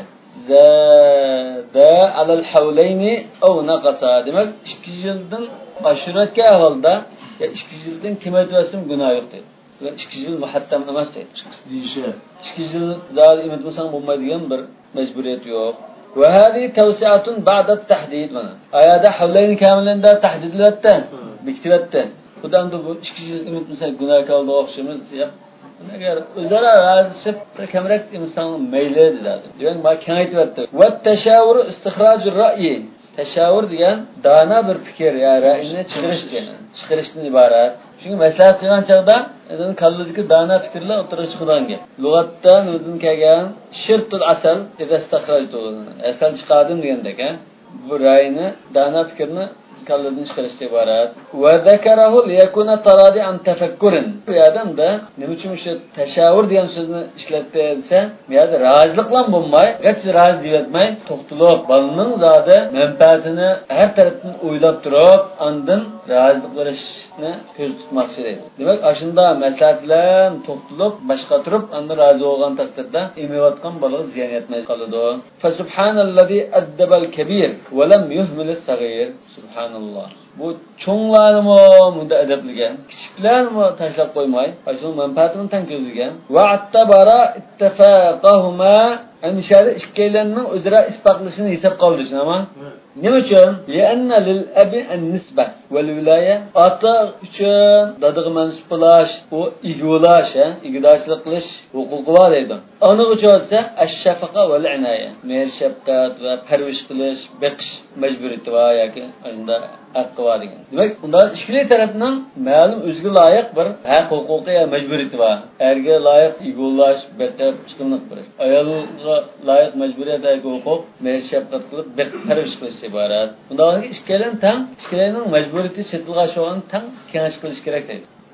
[SPEAKER 1] Zada alal hawlayni aw naqasa. Demak, ikki yildan ashuratga ahvolda ya ikki yildan kemaytvasim gunoh yo'q deydi. ikki yil muhattam emas deydi.
[SPEAKER 2] Deyişi.
[SPEAKER 1] ikki yil zal imitmasang bo'lmaydigan bir majburiyat yo'q. Va hadi tawsi'atun ba'da at-tahdid mana. Ayada havlayni kamilanda tahdidlatdi. Bektilatdi. Xudan bu ikki yil imitmasang gunoh qildi o'xshamiz deb. Agar o'zaro razishib kamroq inson mayli dedi. Demak, ma kengaytibdi. Va tashawur istikhrojur ra'yi. Tashawur degan dana bir fikr, ya ra'yini chiqarish degan. Chiqarishdan iborat. Çünkü maslahat qilgan chaqda, endi qalbidagi dana fikrlar o'tira chiqadigan. Lug'atda nurdan kelgan shirtul asal idastaxrajtu. Asal chiqadim degandek-a. Bu ra'yini, dana fikrni qalbidan chiqarishga iborat. Va zakarahu liyakuna taradi an tafakkurin. Bu odamda nima uchun o'sha tashawur degan so'zni ishlatdi desa, bu yerda rozilik bilan bo'lmay, g'ach rozi deyotmay, to'xtalib, balning zodi manfaatini har tarafdan o'ylab turib, ondan rozilik berishni ko'z tutmoqchi edi. Demak, ashunda maslahatlar to'xtalib, boshqa turib, ondan rozi bo'lgan taqdirda emayotgan bola ziyon yetmay qoladi. Fa subhanallazi addabal kabir va lam yuhmil as-saghir. Subhanallah. Bu cho'nglarni bunda adabliga, kichiklarni tashlab qo'ymay, shu manfaatini tan ko'zlagan. Va attabara ittafaqahuma anshari ikkaylarning o'zaro isbotlashini hisob qoldirishni ama nima uchun? Li'anna lil abi an-nisba wal wilaya. Ota uchun dadiga mansub bo'lish, u igulash, igdashlik qilish huquqi bor edi. Ona uchun esa ash-shafaqa wal inaya, mehr shafqat va parvish qilish, beqish majburiyati bor yoki unda haqqi bor degan. Demak, unda ikkili tarafning ma'lum o'ziga loyiq bir haq huquqi va majburiyati bor. Erga loyiq igulash, beqib chiqimliq berish. Ayolga loyiq majburiyat va huquq, mehr shafqat qilib, beqib parvish qilish iborat. Bundan ikkilan tang, ikkilarning majburiyati setilgan sho'an tang kengash qilish kerak deydi.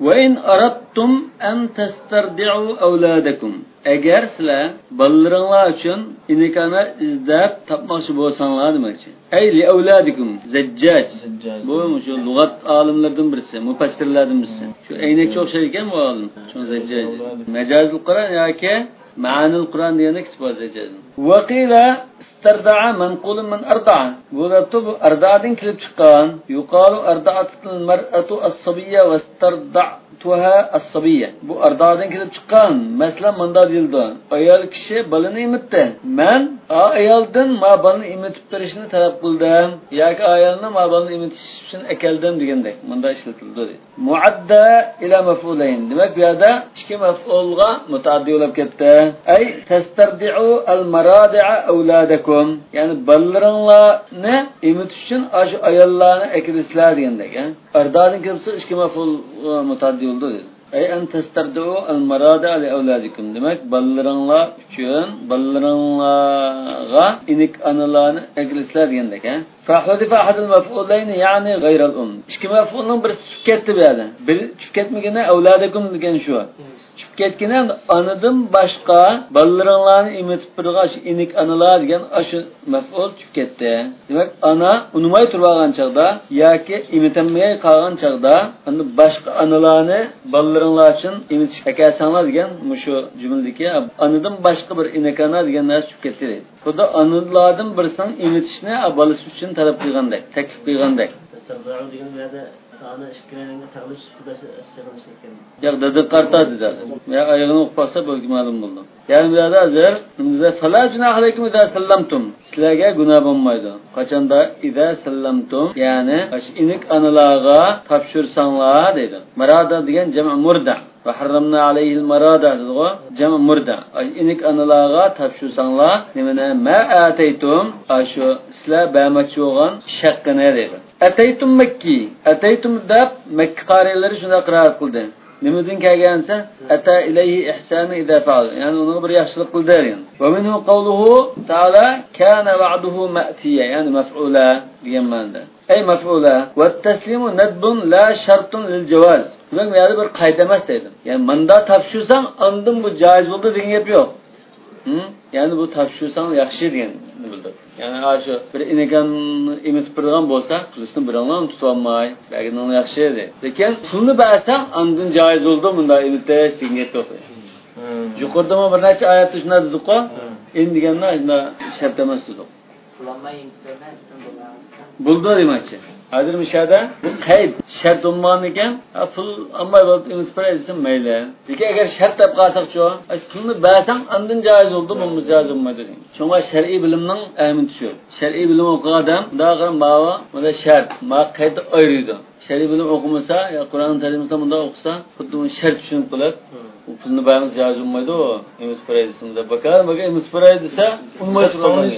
[SPEAKER 1] وَإِنْ أَرَدْتُمْ أَنْ تَسْتَرْدِعُوا أَوْلَادَكُمْ Agar sizlar balalaringlar uchun inikani izlab topmoqchi bo'lsanglar demoqchi. Ay li avladikum zajjaj. Bu shu lug'at olimlaridan birisi, mufassirlardan birisi. Shu aynakcha o'xshaydi ekan bu olim. Shu zajjaj. Majazul Qur'on yoki ma'anil Qur'on degan kitoblar zajjaj. Vaqila istarda'a manqulun min arda'a. Bu bu arda'dan kelib chiqqan. Yuqalu arda'atul mar'atu as-sabiyya va istarda'tuha as-sabiyya. Bu arda'dan kelib chiqqan. Masalan, manda deyildi. Ayol kishi balani emitdi. Men ayoldan ma balani emitib berishni talab qildim yoki ayolni ma balani emitish uchun akaldim degandek. Munda ishlatildi. Muadda ila maf'ulayn. Demak, bu yerda ikki maf'ulga mutaaddi bo'lib ketdi. Ay tastardi'u al-maradi'a awladakum. Ya'ni balalaringlarni emitish uchun ash ayollarni akilislar degandek. Ardadan kelsa ikki maf'ul mutaaddi bo'ldi. Ay an tastardi'u al-maradi'a li awladikum. Demak, balalaringlar uchun balalaringlarga inik analarni akilislar degandek. Fa hudifa ahadul maf'ulayn ya'ni ghayr al-um. Ikki maf'ulning birisi tushib ketdi bu yerda. Bir tushib ketmagani awladakum degan shu. Tushib ketgani anadan boshqa balalaringlarni emitib turg'ash inik analar degan shu maf'ul tushib ketdi. Demak, ana unumay turgan chaqda yoki emitmay qolgan chaqda unda boshqa analarni balalaringlar uchun emitish akasanglar degan shu jumladagi anadan boshqa bir inik ana degan narsa tushib ketdi. Xudo analardan birisini emitishni balasi uchun talab qilgandek, taklif qilgandek.
[SPEAKER 4] Tastardi'u degan yerda ana ishkilaringga tag'lish qudasi as-sabab ekan.
[SPEAKER 1] Yo'q, dedi qarta dedi. Ya oyog'ini o'qpasa bo'lgi ma'lum bo'ldi. Ya'ni bu yerda hozir bizda fala junaha alaykum idza sallamtum. Sizlarga gunoh bo'lmaydi. Qachonda idza sallamtum, ya'ni inik analarga topshirsanglar dedi. Marada degan jam' murda. Va harramna alayhil marada dedi. Jam' murda. Inik analarga topshirsanglar, nimani ma ataytum, ashu sizlar bermoqchi bo'lgan shaqqini dedi. Ataytum Makki. Ataytum deb Makka qariylari shunda qiroat qildi. Nimadan kelgansa, ata ilayhi ihsana idza fa'al. Ya'ni uni bir yaxshilik qildi degan. Va minhu qawluhu ta'ala kana wa'duhu ma'tiya, ya'ni maf'ula degan ma'noda. Ay maf'ula va taslimu nadbun la shartun lil jawaz. Demak, bu yerda bir qayta emas deydi. Ya'ni manda topshirsang, ondan bu joiz bo'ldi degan gap yo'q. Hmm? Yani bu topshirsang yaxshi degan bo'ldi. Yani shu bir inekan emitib turgan bo'lsa, pulni bir anlam tutib olmay, bag'ini yaxshi edi. Lekin pulni bersang, ondan joiz bo'ldi bunda emitish degan gap yo'q. Yuqorida bir necha oyatda shunday dedik-ku. Endi deganda shunda shart emas dedik. Pullanmay emitibman, bo'ldi demoqchi. Hozir mishada bu qayd shart bo'lmagan ekan, pul ammay bo'lib inspirasiya mayli. Lekin agar shart deb qolsaqchi, pulni bersang ondan joiz bo'ldi, bunga joiz bo'lmaydi. Chunki shar'iy bilimning ahamiyati shu. Shar'iy bilim o'qigan odam bunday ma'vo, bunda shart, ma qayd ayirdi. Shar'iy bilim o'qimasa, yo Qur'on ta'limida bunda o'qisa, xuddi uni shart tushunib qilib, u pulni beramiz joiz bo'lmaydi, inspirasiya bakar, bakar inspirasiya desa, unmay turadi.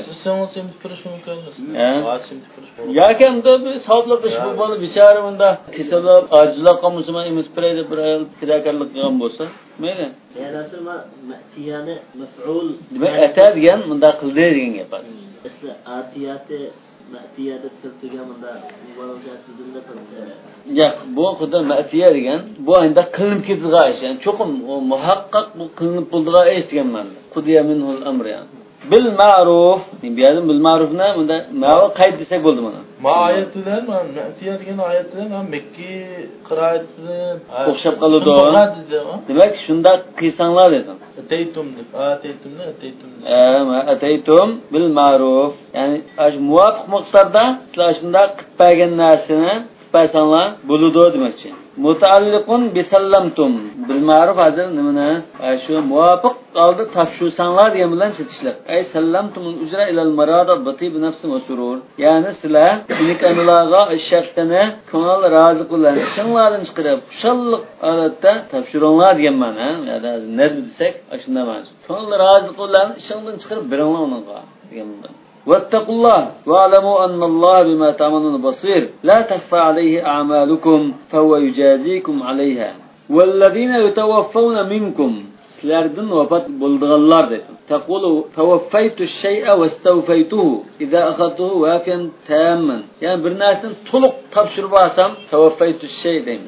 [SPEAKER 1] Yoki hamda bir savoblar ish bo'lib, bichara bunda kesalab, ajizlar qolmasa, inspirasiya bir fidokorlik qilgan bo'lsa, mayli.
[SPEAKER 4] Yani aslında ma'tiyani maf'ul
[SPEAKER 1] demak ata degan bunda qildi degan gap.
[SPEAKER 4] Asli atiyati ma'tiyada tiltigan bunda mubolag'asizlikda qildi.
[SPEAKER 1] Yo'q, bu xudo ma'tiya degan bu endi qilinib ketgan ish. Yani cho'qim muhaqqaq bu qilinib bo'ldigan ish degan ma'noda. Qudiya minhul amr yani. Bil ma'ruf, biyadim bil ma'rufna bunda ma'ruf qayd desak bo'ldi mana.
[SPEAKER 2] Ma'ayatlar, men ma'tiya degan oyatlar ham Makki qiroatini
[SPEAKER 1] o'xshab qoladi. Demak, shunda qilsanglar dedim.
[SPEAKER 2] Ataytum deb, ataytumni ataytum.
[SPEAKER 1] Eh, ma ataytum bil ma'ruf. Ya'ni ash muvofiq miqdorda sizlar shunda qilib bergan narsani qilsanglar bo'ladi demoqchi. Mutaalliqun bi sallamtum bil ma'ruf hozir nimani? Shu muvofiq oldi topshirsanglar degan bilan chetishlar. Ay sallamtumul ujra ilal marada batib nafsi va surur. Ya'ni sizlar iniklarga ishaqtani ko'ngil rozi qilgan ishinglardan chiqarib, xushallik holatda topshiringlar degan ma'no. Ya'ni nima desak, shunday ma'no. Ko'ngil rozi qilgan ishingdan chiqarib beringlar unga degan ma'no. واتقوا الله واعلموا أن الله بما تعملون بصير لا تخفى عليه أعمالكم فهو يجازيكم عليها والذين يتوفون منكم sizlardan vafot bo'ldiganlar dedi. Taqulu tawaffaytu shay'a wastawfaytuhu idza akhadtuhu wafiyan tamman. Yani bir narsani to'liq topshirib olsam tawaffaytu shay deymiz.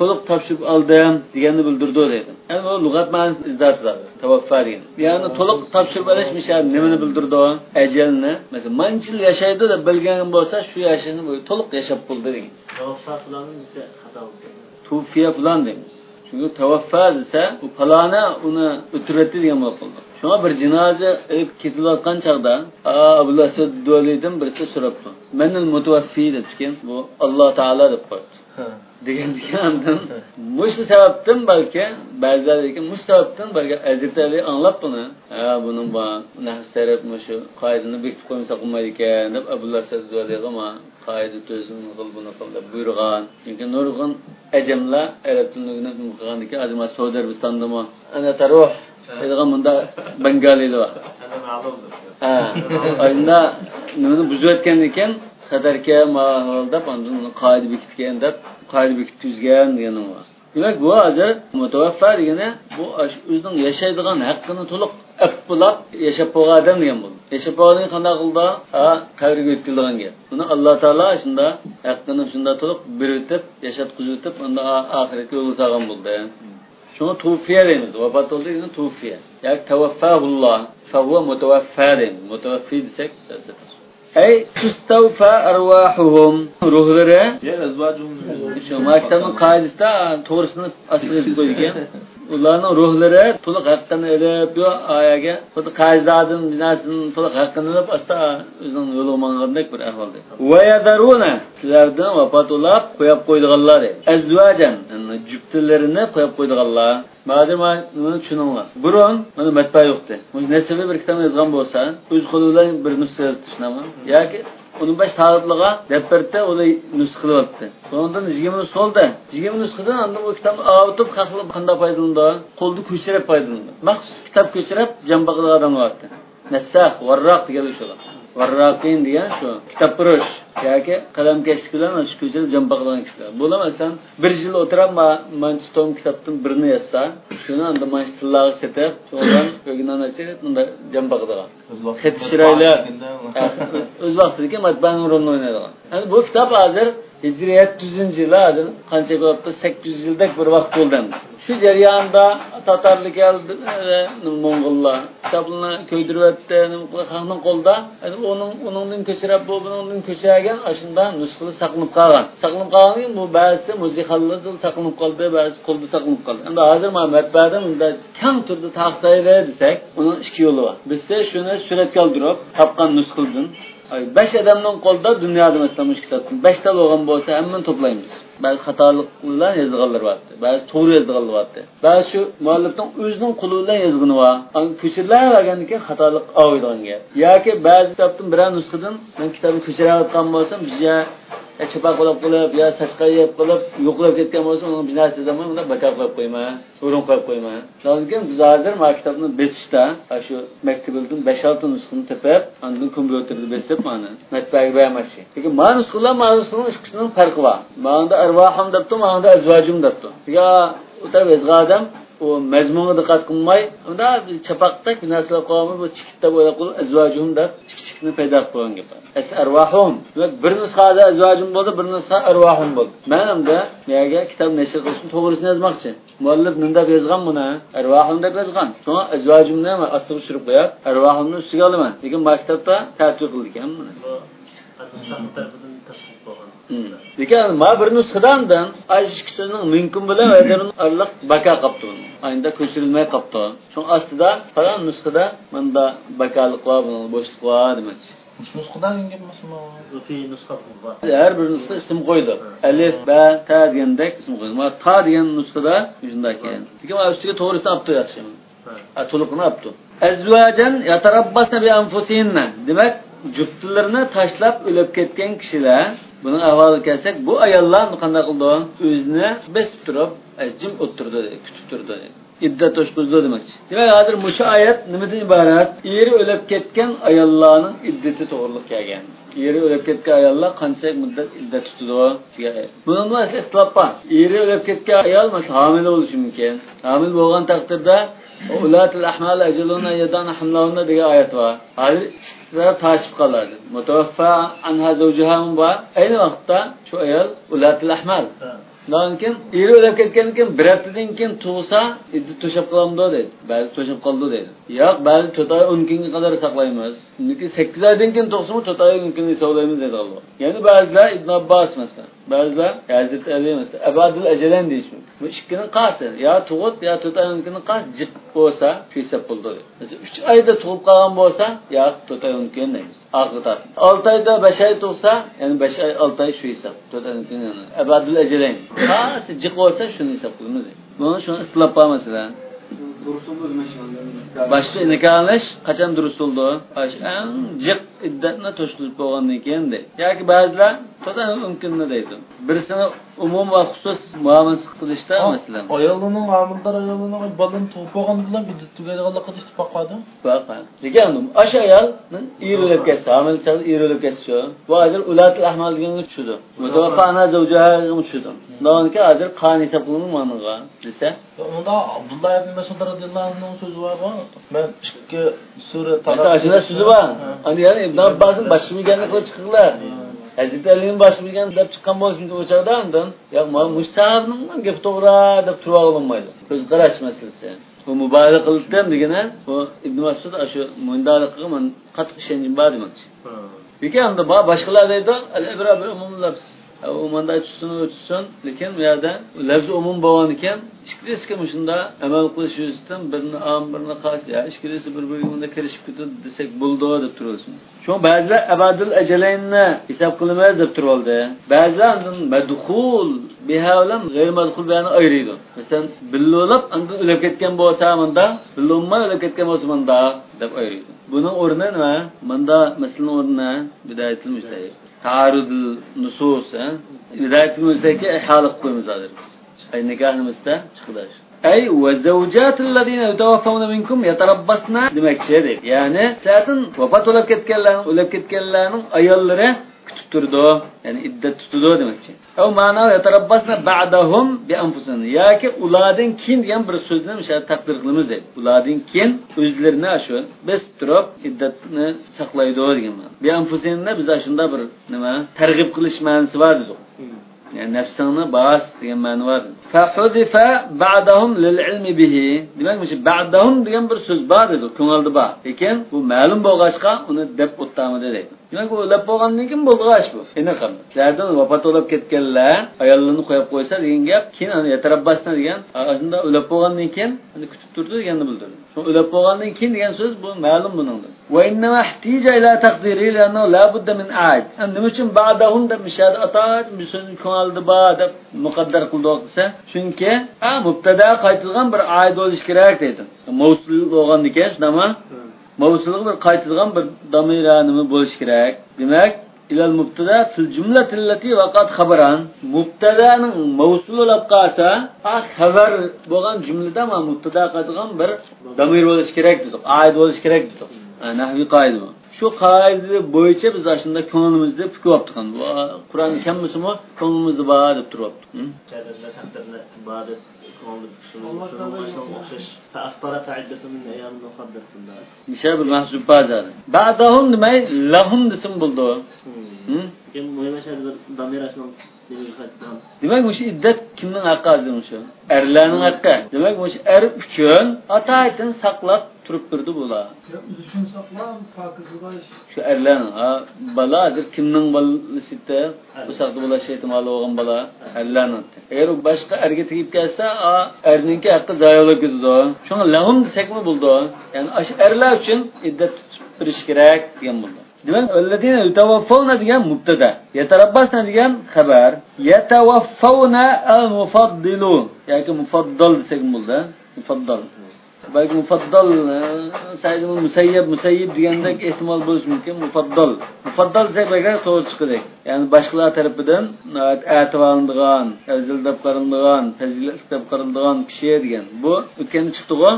[SPEAKER 1] to'liq topshirib oldim deganni bildirdi deydi. Ya'ni bu lug'at ma'nosini izlatadi. Tavaffa degan. Ya'ni to'liq topshirib olishmish nimani bildirdi? Ajalni. Masalan, mancha yil yashaydi deb bilgan bo'lsa, shu yashashni to'liq yashab bo'ldi degan.
[SPEAKER 4] Tavaffa qilamiz desa xato bo'ldi.
[SPEAKER 1] Tufiya falan deymiz. Çünkü tavaffa desa, bu palana uni o'tiradi degan bo'ldi. Shunga bir jinoza ketilayotgan chaqda, Abu Asad Duvaliydan birisi so'rabdi. "Menil mutavaffi" debkin, bu Alloh taolo deb qo'ydi. degan degandan, mushti sababdan balki ba'zilar ekan, mushti sababdan balki Hazrat Ali anglab buni, "Ha, buning bu nahv sarf mushu qoidani bekitib qo'ymasa qilmaydi ekan" deb Abu Asad Duvaliyga ma qoida tuzini qil buni qil deb buyurgan. Chunki nurg'un ajamlar arab tilini qilgandiki, azma Saudiya Arabistonda ana taruh degan bunda Bengaliylar bor.
[SPEAKER 4] Ana ma'lumdir.
[SPEAKER 1] Ha, ayında nimani buzayotgan ekan, qadarga mahalda bundan qoida bekitgan deb qoida bekitgan deganim bor. Demak, bu hozir mutavaffa degani bu o'zining yashaydigan haqqini to'liq aqlab yashab bo'lgan odam degan bo'ldi. Yashab bo'lgan qanday qildi? Ha, qabrga o'tkazilgan gap. Buni Alloh taolo shunda haqqini shunda to'liq berib, yashatqizib, unda oxiratga yo'l solgan bo'ldi. Şunu tufiye deymiz. Vefat oldu yine tufiye. Yani tevaffahullah. Fehuve mutevaffa deymiz. Mutevaffi desek. Ey tustavfa arvahuhum. Ruhları.
[SPEAKER 2] Ya ezvacuhum.
[SPEAKER 1] Şu maktabın kaidesi de doğrusunu asıl koyuyor. Ularning ruhlari to'liq haqqini olib, bu ayaga, xuddi qaydadin binasini to'liq haqqini olib, asta o'zining yo'li mangandek bir ahvolda. Va yadaruna sizlardan vafot olib qo'yib qo'ydiganlar. Azvajan, juftlarini qo'yib qo'ydiganlar. Madem buni tushuninglar. Burun mana matba yo'qdi. Biz nasibi bir kitob yozgan bo'lsa, o'z qo'li bilan bir nusxa yozishnaman. yoki onun baş tağıtlığa deprette olay nüskılı yaptı. Ondan yigirma nüskı oldu. yigirma nüskıdan andım o kitabı ağıtıp kalkılıp kanda paydalandı. Koldu köşerep paydalandı. Maksus kitap köşerep cambaklı adam vardı. Nessah, varrak diye şolar. Varrakin diye şu kitap kuruş. yoki qalam kesib bilan shu ko'chada jambaqlagan kishilar. Bo'lamasan bir yil o'tirib manchi tom kitobdan birini yozsa, shuni anda manchi tillarga setib, so'ndan o'ginan ochib, bunda jambaqlagan. Xat shiraylar o'z vaqtidagi matbaaning rolini o'ynaydigan. Yani bu kitap hozir Hicri yetmiş yüzüncü yılda qancha bo'libdi? sakkiz yuz yildak bir vaqt bo'ldi. Shu jarayonda Tatarlik keldi, Mo'ng'ullar kitoblarni ko'ydirib o'tdi, xalqning qo'lida, uning uningdan ko'chirib, bu buningdan ko'chirgan, ashunda nusxali saqlanib qolgan. Saqlanib qolgan bu ba'zi musiqalarda saqlanib qoldi, ba'zi qo'lda saqlanib qoldi. Endi hozir matbaada bunda kam turda taqdaydi desak, uning ikki yo'li bor. Bizsa shuni suratga oldirib, topgan nusxaldan beş adamның қолда dünyada mesela bu kitaptın beş tal olgan bolsa hemen toplaymiz. Bazı hatalıklar yazılganlar vardı. Bazı doğru yazılganlar vardı. Bazı şu muallifning o'zining qo'li bilan yozgani var. Ama ko'chirlar bergandan hatalık avaydigan gap. Yoki ba'zi kitobdan bir nusxadan men kitobni ko'chirayotgan bo'lsam, bizga çapak qilib qilib, yo sachqa yeb qilib, yo'qlab ketgan bo'lsa, uni biznasi zaman unda bakab qo'yib qo'yma, o'rin qo'yib qo'yma. Lekin biz hozir bu kitobni betishda, shu maktabdan besh olti nusxani tepib, undan kompyuterda besib mana matbaaga bermoqchi. Lekin mana nusxalar, mana nusxaning ikkisining farqi bor. Manda arvahum debdi, manda azvajum debdi. Ya o'tar bezgadam o mazmunga diqqat qilmay, unda chapaqdek narsalar qo'yib, bu chikitda bo'ylab qilib azvajum deb chik-chikni paydo qilib qo'ygan gap. Es arvahum. Bir nusxada azvajum bo'ldi, bir nusxa arvahum bo'ldi. Men hamda nega kitob nashr qilishni to'g'risini yozmoqchi. Muallif nunda yozgan buni arvahum deb yozgan. So'ng azvajumni ham ostiga tushirib qo'yib, arvahumni ustiga olaman. Lekin maktabda tartib qildik-a buni. Lekin ma bir nusxadan ajishki so'zning mumkin bilan aydarini arliq baka qopdi. Ayında ko'chirilmay qopdi. So'ng ostida falan nusxada menda bakalik va buni bo'shliq va demoqchi.
[SPEAKER 2] Nusxadan emasmi?
[SPEAKER 4] Fi nusxasi bor.
[SPEAKER 1] Har bir nusxa ism qo'ydi. Alif, ba, ta degandek ism qo'ydi. Ma ta degan nusxada shunday ekan. Lekin ustiga to'g'risini olibdi yaxshi. Ha, to'liqni olibdi. Azwajan yatarabbasna bi anfusihinna. Demak, juftlarini tashlab o'lib ketgan kishilar buni ahvoli kelsak, bu ayollar qanday qildi? O'zini besib turib, jim o'tirdi, kutib turdi. İddet oshqizdi demakchi. Demak, hozir mushu oyat nimadan iborat? Eri o'lib ketgan ayollarning iddati to'g'riliq kelgan. Eri o'lib ketgan ayollar qancha muddat iddat tutadi? Buning asli ixtilof bor. Eri o'lib ketgan ayol masalan homila bo'lishi mumkin. Homil bo'lgan taqdirda ulatul ahmal ajaluna yadana hamlauna degan oyat bor. Hozir chiqib tashib qoladi. Mutawaffa anha zawjuha va ayni vaqtda shu ayol ulatul ahmal Ondan keyin eri o'lib ketgandan keyin bir haftadan keyin tug'sa, iddat to'shab qolamdi deydi. Ba'zi to'shab qoldi deydi. Yo'q, ba'zi to'rt oy o'n kunga qadar saqlaymiz. Chunki sakkiz oydan keyin tug'sa, to'rt oy o'n kunga saqlaymiz deydi Alloh. Ya'ni ba'zilar Ibn Abbos masalan, ba'zilar Hazrat Ali masalan, abadul ajalan deyishmoq. Bu ikkining qasi, yo tug'ib, yo to'rt oy o'n kunga qas jiq bo'lsa, shu hisob bo'ldi deydi. Masalan, uch oyda tug'ib qolgan bo'lsa, yo to'rt oy o'n kun deymiz. Aqida. olti oyda besh oy tug'sa, ya'ni besh oy olti oy shu hisob. to'rt oy o'n kun yana. Abadul ajalan. Qasi jiq bo'lsa, shuni hisob qilamiz. Buni shuni istilab qolmasalar. Başka nikahlanış qachon durust bo'ldi? Eng jiq iddatni to'shilib qo'ygandan keyin deydi. Yoki ba'zilar to'da mumkinmi deydi. Birisini umum va xusus muomalasi qilishda masalan.
[SPEAKER 2] Ayolning amildor ayolning balani tug'ib qo'ygan bilan iddat tugaganlikqa ittifoq qildi.
[SPEAKER 1] Baqa. Lekin o'sha ayolning erilib ketsa, amil chaqdi erilib ketsa, bu ajr ulatul ahmal deganga tushdi. Mutawaffana zawjaha tushdi. Nonki ajr qani hisob qilinib maniga desa.
[SPEAKER 2] Unda Abdullah ibn Mas'ud radhiyallohu anhuning so'zi bor. Men ikki sura
[SPEAKER 1] taraf. Ashuna so'zi bor. Ani yana Ibn Abbosning boshqa bilganini qilib chiqdilar. Hazrat Alining boshqa bilgan deb chiqqan bo'lsin ki o'chada undan, yo'q, men Mustabning gap to'g'ri deb turib olmaydi. Ko'z qarash masalasi. Bu mubolag'a qildim degani, bu Ibn Mas'ud shu mundaliqqa men qattiq ishonchim bor demoqchi. Lekin unda boshqalar deydi, al-ibra bil umum lafz. Umumda tushsin o'tsin, lekin bu yerda lafz umum bo'lgan ekan, ikkilisiga shunda amal qilish yuzasidan birini am birini xos, ya ikkilisi bir-biriga kirishib ketdi desak bo'ldi deb turolsin. Shu ba'zilar abadul ajalaynni hisob qilmaymiz deb turoldi. Ba'zilar undan madxul biha bilan g'ayr madxul bilan ayirdi. Masalan, billolab undan o'lib ketgan bo'lsa, menda billolmay o'lib ketgan bo'lsa menda deb ayirdi. Buning o'rni nima? Menda masalan o'rni bidayatilmishday. Ta'arudul nusus, bidayatimіздeki ihalik koyumuz alırız. Ay nikahımızda çıkıdaş. Ay ve zawjatillezine yutawaffawna minkum yatarabbasna demek şeydir. Yani zaten vefat olup ketkenlerin, ölüp ketkenlerin ayolları kütüp durdu. Yani iddet tutudu demekçi. O mana yatarabbasna ba'dahum bi anfusihim. Ya ki uladın kin diyen bir sözünü müşahede takdir kılımız değil. Uladın kin özlerine aşı biz durup iddetini saklaydı diyen mana. Bi anfusihimde biz aşında bir nima tergib kılış manası var dedik. Yani nefsini bağış diyen mani var. Fehudife ba'dahum lil ilmi bihi. Demek mi? Ba'dahum diyen bir söz var dedi. Könaldı ba. Lekin bu ma'lum bo'lg'achqa uni deb o'ttamidi deydi. Demak bu o'lib bo'lgandan keyin bo'lg'ash bu. Endi qanday? Sizlardan vafot bo'lib ketganlar ayollarini qo'yib qo'ysa degan gap, keyin uni yatarabbasdan degan, shunda o'lib bo'lgandan keyin uni kutib turdi deganni bildirdi. Shu o'lib bo'lgandan keyin degan so'z bu ma'lum buningdir. Va inna ihtija ila taqdiri lana la budda min aid. Nima uchun ba'dahum deb mishad ataj bir so'zni könaldı ba deb muqaddar qildi desa, chunki ha mubtada qaytilgan bir aid bo'lish kerak deydi. Mavsul bo'lgandan keyin shunama mavsulga bir qaytilgan bir damirani bo'lish kerak. Demak, ilal mubtada fil jumlati allati waqat khabaran. Mubtadaning mavsul bo'lib qolsa, ha xabar bo'lgan jumlada ma mubtada qaytilgan bir damir bo'lish kerak dedi. Aid bo'lish kerak dedi. Nahviy qoida bu. Shu qoida bo'yicha biz aslında ko'nglimizda fikr olibdik. Bu Qur'on kammisimi ko'nglimizda bor deb turibdi.
[SPEAKER 4] Jadalda taqdirni bor deb ko'nglimizda shuni o'xshash. Ta'assara ta'idatu min ayyam muqaddasında.
[SPEAKER 1] Misha bir mahzub bazar. Ba'dahum demay lahum desem bo'ldi. Hm?
[SPEAKER 4] Kim muhimmasha damir aslan
[SPEAKER 1] demak bu iddat kimning haqqi azim shu? Erlarning haqqi. Demak bu er uchun atoyatni saqlab turib turdi bular.
[SPEAKER 3] Uchun saqlab pokizlik.
[SPEAKER 1] Shu erlarning ha baladir kimning balasida bu saqda bo'lish ehtimoli bo'lgan bala erlarning. Agar u boshqa erga tegib kelsa, erninki haqqi zoya bo'lib ketadi. Shunga lahum desakmi bo'ldi. Ya'ni shu erlar uchun iddat turish kerak degan bo'ldi. Demek ellezine yutawaffawna degan mubtada, yatarabbasna degan xabar, yatawaffawna al-mufaddilu yoki mufaddal desak bo'ldi, mufaddal. Balki mufaddal Said ibn Musayyib Musayyib degandek ehtimol bo'lishi mumkin. Mufaddal. Mufaddal desak agar to'g'ri chiqadi. Ya'ni boshqalar tarafidan e'tiborlanadigan, afzal qarindigan, fazilat deb qarindigan kishi degan. Bu o'tganda chiqdi-ku.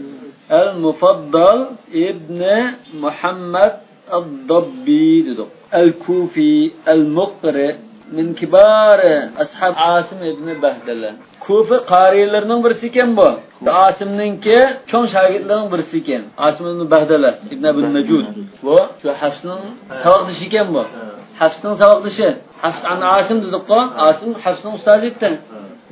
[SPEAKER 1] Al-Mufaddal ibn Muhammad الضبي dedik. El-Kufi, el-Muqri min kibar ashab Asim ibn Bahdala. Kufi qariylarining birisi ekan bu. Asimninki cho'ng shogirdlarining birisi ekan. Asim ibn Bahdala ibn Abi Najud. Bu shu Hafsning saboqdishi ekan bu. Hafsning saboqdishi. Hafs an Asim dedik-ku. Asim Hafsning ustozi ekan.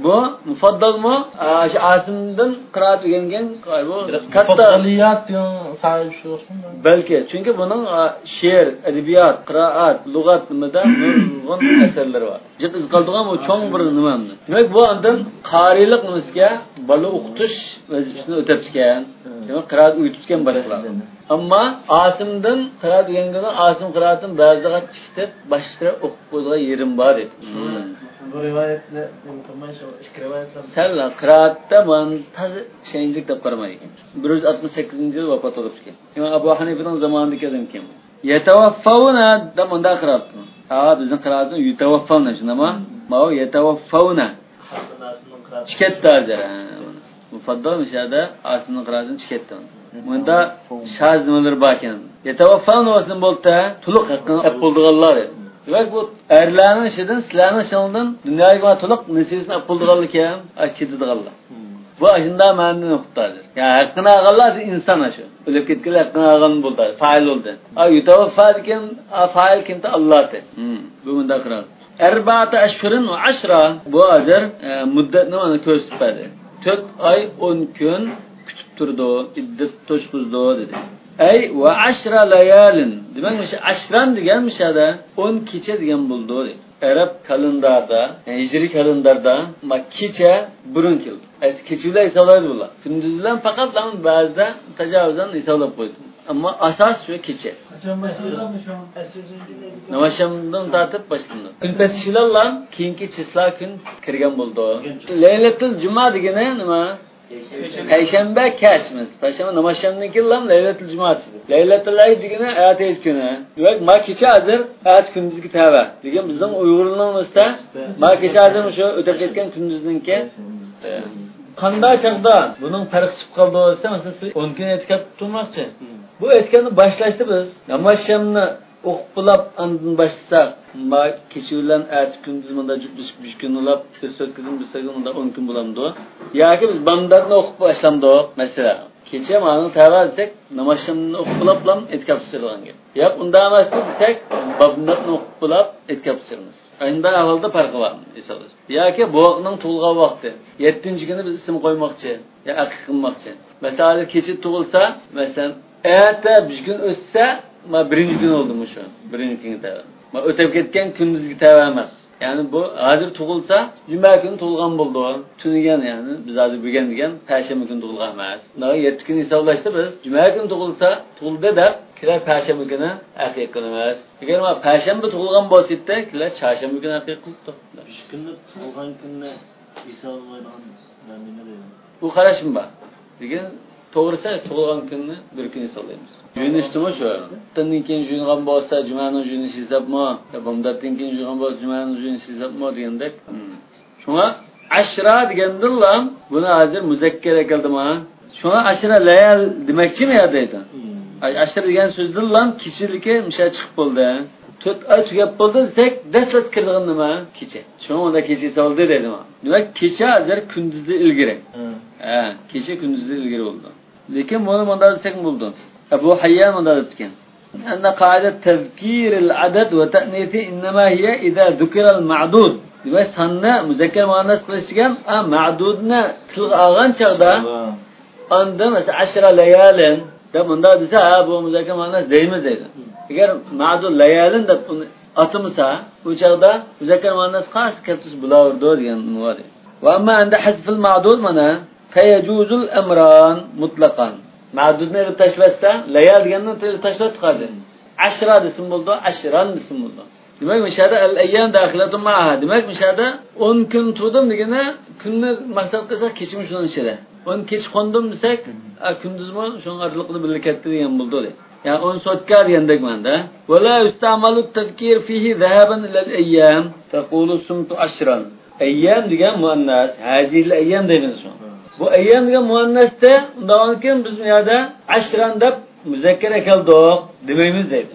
[SPEAKER 1] bu mufaddalmi? Shu asimdan qiraat o'rgangan bu
[SPEAKER 2] katta mufaddaliyat degan sahib shu o'xshaymi?
[SPEAKER 1] Balki, chunki buning she'r, adabiyot, qiroat, lug'at nimada nurg'un asarlar bor. Jiqiz qoldigan bu cho'ng bir nimamni. Demak, bu andan qarilik nimasiga bola o'qitish vazifasini o'tabgan. Demak, qiroat o'qitgan boshqalar. Ammo Asimdan qiroat o'rganganda Asim qiroatini ba'ziga chiqitib, boshlab o'qib qo'ygan yerim bor edi.
[SPEAKER 4] Bu rivoyatni information ikki rivoyatlar.
[SPEAKER 1] Salla qiroatda man taz shayinlik deb qaramaydi. bir yuz oltmish sakkizinchi yil vafot bo'libdi. Imom Abu Hanifaning zamonidagi odam kim? Yatawaffawna da munda qiroat. Ha, bizning qiroatni yatawaffawna shunami? Ma yatawaffawna.
[SPEAKER 4] Hasanasning qiroati.
[SPEAKER 1] Chikatda ajra. Mufaddal mishada Asimning qiroatini chikatda. Bunda shaz nimalar bor ekan. Yatawaffawna o'sin bo'lsa, to'liq haqqini olib bo'ldiganlar edi. Demak bu erlarning ishidan sizlarning shundan dunyoga to'liq nasibasini olib bo'ldiganlik ham ketadiganlar. Bu ajinda ma'noni nuqtadir. Ya'ni haqqini olganlar inson shu. O'lib ketganlar haqqini olgan bo'ldi, fa'il bo'ldi. A yutawaffa degan fa'il kimda Allohda. Bu bunda qiroat. Arba'ata ashhurin va ashra bu ajr muddatni mana ko'rsatadi. to'rt oy o'n kun kutib turdi, iddat to'shqizdi dedi. Ay va ashra layalin. Demak, o'sha ashran degan mishada o'n kecha degan bo'ldi dedi. Arab kalendarda, hijriy kalendarda ma kecha burun keldi. As kechilar hisoblaydi bular. Kunduzlar faqat ham ba'zida tajovuzdan hisoblab qo'ydi. Ammo asos shu kecha.
[SPEAKER 3] Qachon boshlanadi shu?
[SPEAKER 1] Navashamdan tortib boshlandi. Kun patishilar keyingi chislar kun kirgan bo'ldi. Laylatul juma degani nima? Payshanba kechmiz. Payshanba namashamdan ham Laylatul Jumachi. Laylatul Ayd degani ertaga kuni. Demak, ma kecha azir, erta kunduzgi tava. Degan bizning Uyg'urlarimizda ma kecha azir shu o'tib ketgan kunduzningki qanday chaqda buning farqi chiqib qoldi desa, masalan, o'n kun etkab turmoqchi. Bu etkani boshlashdi biz. Namashamni o'qib bulab andan boshlasak, ma kecha bilan erta kunduz munda jutlashib besh kun ulab, o'tkazim bilsak unda o'n kun bo'lamdi. Yoki biz bamdatni o'qib boshlamdik, masalan. Kecha ma'ni tava desak, namashamni o'qib bulablam etkab chiqilgan. Yo'q, unda emas desak, bamdatni o'qib bulab etkab chiqamiz. Endi ahvolda farqi bor, hisoblash. Yoki boqning tug'ilgan vaqti, yettinchi kuni biz ism qo'ymoqchi, yo aqiq qilmoqchi. Masalan, kecha tug'ilsa, masalan, erta besh kun o'tsa, ma birinchi kun oldimi shu? Birinchi kun tava. Ma o'tib ketgan kunduzgi tava emas. Ya'ni bu hozir tug'ilsa, juma kuni tug'ilgan bo'ldi. Tunigan, ya'ni biz hozir bilgan degan payshanba kuni tug'ilgan emas. Nima yetti kun hisoblashdi biz. Juma kuni tug'ilsa, tug'ildi deb, kelar payshanba kuni aqiq qilamiz. Agar ma payshanba tug'ilgan bo'lsa, kelar chorshanba kuni aqiq qilibdi.
[SPEAKER 4] besh kunni tug'ilgan kunni hisoblaydigan nima deydi?
[SPEAKER 1] Bu qarashim bor. Degan to'g'risi tug'ilgan kunni bir kun hisoblaymiz. Yunishdimi shu? Tundan keyin yungan bo'lsa, jumaning yunishi hisobmi? Bomdatdan keyin yungan bo'lsa, jumaning yunishi hisobmi degandek. Shunga ashra degandirlar, buni hozir muzakkar ekeldimi? Shunga ashra layal demakchimi ya deydi. Ay ashra degan so'zdirlar, kechiligi misha chiqib bo'ldi. to'rt oy tugab bo'ldi desak, dastlab kirgan nima? Kecha. Shunga unda kecha hisoblaydi deydimi? Demak, kecha hozir kunduzdan ilgari. Ha, kecha kunduzdan ilgari bo'ldi. Lekin buni bunda desak bo'ldi. Abu Hayyan bunda debgan. Anna qoidat tazkir al-adad va ta'nisi inma hiya idza dhukira al-ma'dud. Demak, sanni muzakkar muannas qilishgan, a ma'dudni tilga olgan chaqda anda masalan ashra layalin deb bunda desa, bu muzakkar muannas deymiz deydi. Agar ma'dud layalin deb uni atimsa, bu chaqda muzakkar muannas qas keltish bo'lardi degan nima deydi. Va amma anda hazf al-ma'dud mana fayajuzul amran mutlaqan. Ma'dudni ilib tashlashda, layal deganni ilib tashlab chiqadi. Ashra desam bo'ldi, ashran desam bo'ldi. Demak, mishada al-ayyam daxilatun ma'aha. Demak, mishada o'n kun turdim degani, kunni maqsad qilsak, kechimi shundan ichida. o'n kech qondim desak, kunduzmi shunga arliqni birlikatdi degan bo'ldi deydi. Ya'ni o'n sotka degandek manda. Wala yustamalu tadhkir fihi dhahaban ila al-ayyam taqulu sumtu ashran. Ayyam degan muannas, hazil ayyam deymiz shuni. Bu ayyam degan muannasda, undan keyin biz bu yerda ashran deb muzakkar ekaldik demaymiz deydi.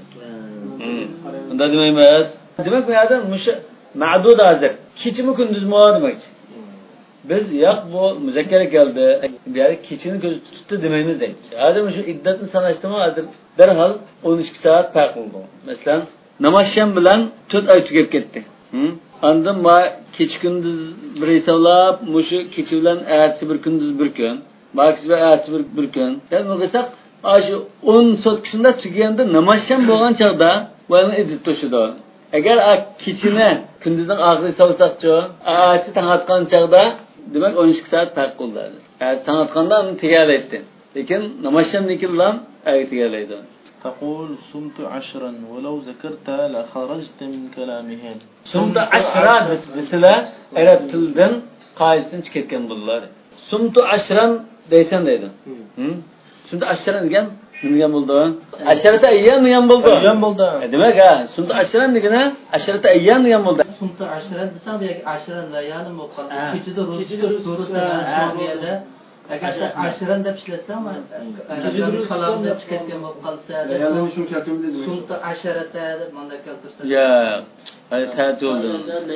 [SPEAKER 1] Unda demaymiz. Demak bu yerda ma'dud hozir. Kechimi kunduzmi demakchi. Biz yo'q bu muzakkar keldi. Bu yerda kechini ko'z tutdi demaymiz deydi. Hozir shu iddatni sanashdimi, hozir darhol o'n ikki soat farq bo'ldi. Masalan, namasham bilan to'rt oy tugab ketdi. Hı? Andan ma keç gündüz bir hisoblab, mushu kechi bilan ertesi bir kunduz bir kun. Bakis bir ertesi bir, bir kun. Yani bo'lsak, shu o'n sotkisida tuganda namasham bo'lgan chaqda buni edit to'shidi. Agar a kechini kunduzdan oxiri solsaqchi, ertesi tong atgan chaqda, demak o'n ikki soat farq bo'ladi. Ertesi tong atganda uni tegalaydi. Lekin namashamniki bilan ay tegalaydi.
[SPEAKER 2] تقول صمت عشرا ولو ذكرت لخرجت من كلامهم.
[SPEAKER 1] Sumtu ashran desizlar, arab tilidan qoidadan chiqib ketgan bo'ladi. Sumtu ashran deysan deydi. Hı? Sumtu ashran degan nima degan bo'ldi? Asharata ayyam degan bo'ldi.
[SPEAKER 2] Ayyam bo'ldi.
[SPEAKER 1] Demak, ha, sumtu ashran degani asharata ayyam degan bo'ldi.
[SPEAKER 4] Sumtu ashran desam, yoki ashran layalin bo'lib qoldi. Kechida to'g'risi Somiyada agar ashran deb ishlatsam, kechida qalamda chiqayotgan bo'lib qolsa, sumtu asharata deb manda keltirsa.
[SPEAKER 1] Ya, ay ta'juldi.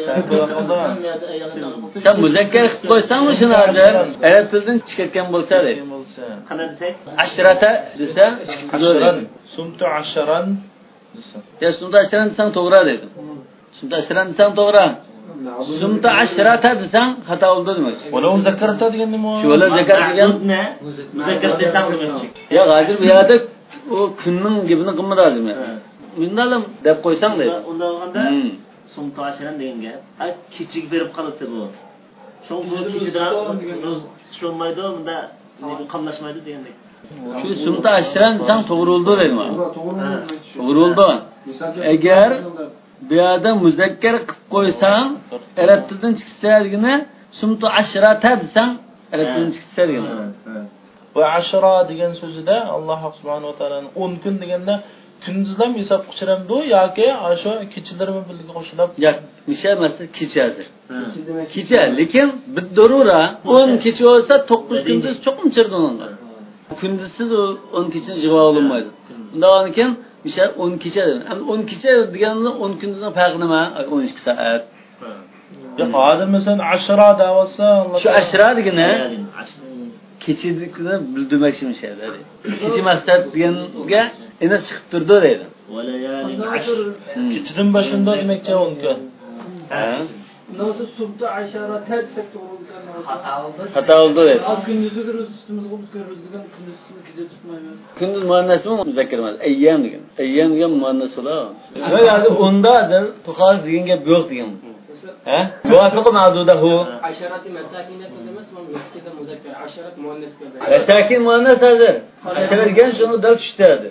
[SPEAKER 1] Sen muzakkar qilib qo'ysanmi shuni hozir? Arab tilidan chiqayotgan bo'lsa deydi.
[SPEAKER 4] Qana desak?
[SPEAKER 1] Ashrata desa,
[SPEAKER 2] ashran. Sumtu ashran desa.
[SPEAKER 1] Ya sumtu ashran desang to'g'ri deydi. Sumtu ashran desang to'g'ri. Sumtu ashrata desang xato bo'ldi demak.
[SPEAKER 2] Walau zakarta degan nima?
[SPEAKER 1] Shu wala zakar degan
[SPEAKER 4] muzakkar desam demakchi.
[SPEAKER 1] Ya hozir bu yerda o kunning gapini qilmadi hozir men. Mendalim deb qo'ysam deydi.
[SPEAKER 4] Unda olganda sumtu ashran deganga kechik berib qolibdi bu. Shu kechida ro'z tushunmaydi, bunda qamlashmaydi degandek.
[SPEAKER 1] Shu sumtu ashran desang to'g'ri bo'ldi deydi men. To'g'ri bo'ldi. Agar bu yerda muzakkar qilib qo'ysang, arab tilidan chiqsadigina sumtu ashrata desang, arab tilidan chiqsadigina.
[SPEAKER 2] Va ashra degan so'zida Alloh subhanahu va taolaning o'n kun deganda kunduzdan hisob qichiramdi yoki o'sha kechalarni birga qo'shilib?
[SPEAKER 1] Yo'q, misha emas, kechasi. Kecha, lekin bidurura o'n kecha bo'lsa to'qqiz kunduz cho'qim chirdi unga. Kunduzsiz o'n kechani javob olmaydi. Undan keyin misha o'n kecha. Endi o'n kecha deganda o'n kunduzning farqi nima? o'n ikki soat.
[SPEAKER 2] Yo'q, hozir masalan ashra da'vosi
[SPEAKER 1] Shu ashra degani kechidikni bildirmoqchi mishadi. Kechi maqsad deganga endi chiqib turdi deydi.
[SPEAKER 2] Kechidan boshunda demakchi o'n kun.
[SPEAKER 1] Ha?
[SPEAKER 3] Nasıl sumtu aşara ted sektöründen
[SPEAKER 1] Xato oldi deydi.
[SPEAKER 3] Gündüzü görürüz, üstümüzü bulmuş görürüz degan gündüzünü gece tutmaymiz.
[SPEAKER 1] Kunduz muannasi mi muzakkar emas? Ayyam degan. Ayyam degan muannas bo'lar. Yo'q, hozir undadir, tuqal degan gap yo'q degan. Ha? Muvafiq mavzudahu.
[SPEAKER 5] Asharati masakinat emas, men maskida muzakkar. Asharat muannas keldi.
[SPEAKER 1] Masakin muannas hozir. Asharat degan shuni dal tushdi.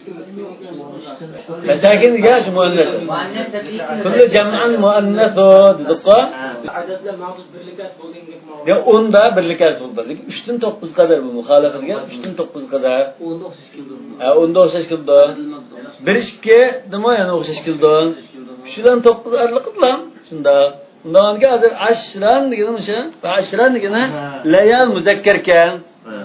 [SPEAKER 1] Masakin degan shu muannas. Kullu jam'an muannasu dediqqa.
[SPEAKER 5] Adadlar mavjud birlikat bo'lgan gap mavjud.
[SPEAKER 1] Ya onda birlikat bo'ldi. Lekin uch dan to'qqiz qadar bu muxolifa degan uch dan to'qqiz qadar.
[SPEAKER 5] Onda o'xshash keldi.
[SPEAKER 1] Ha, onda o'xshash keldi. bir ikki nima yana o'xshash keldi. uch dan to'qqiz arliq bilan shunda. Undan keyin hozir ashran degani o'sha, ashran degani layal muzakkar ekan.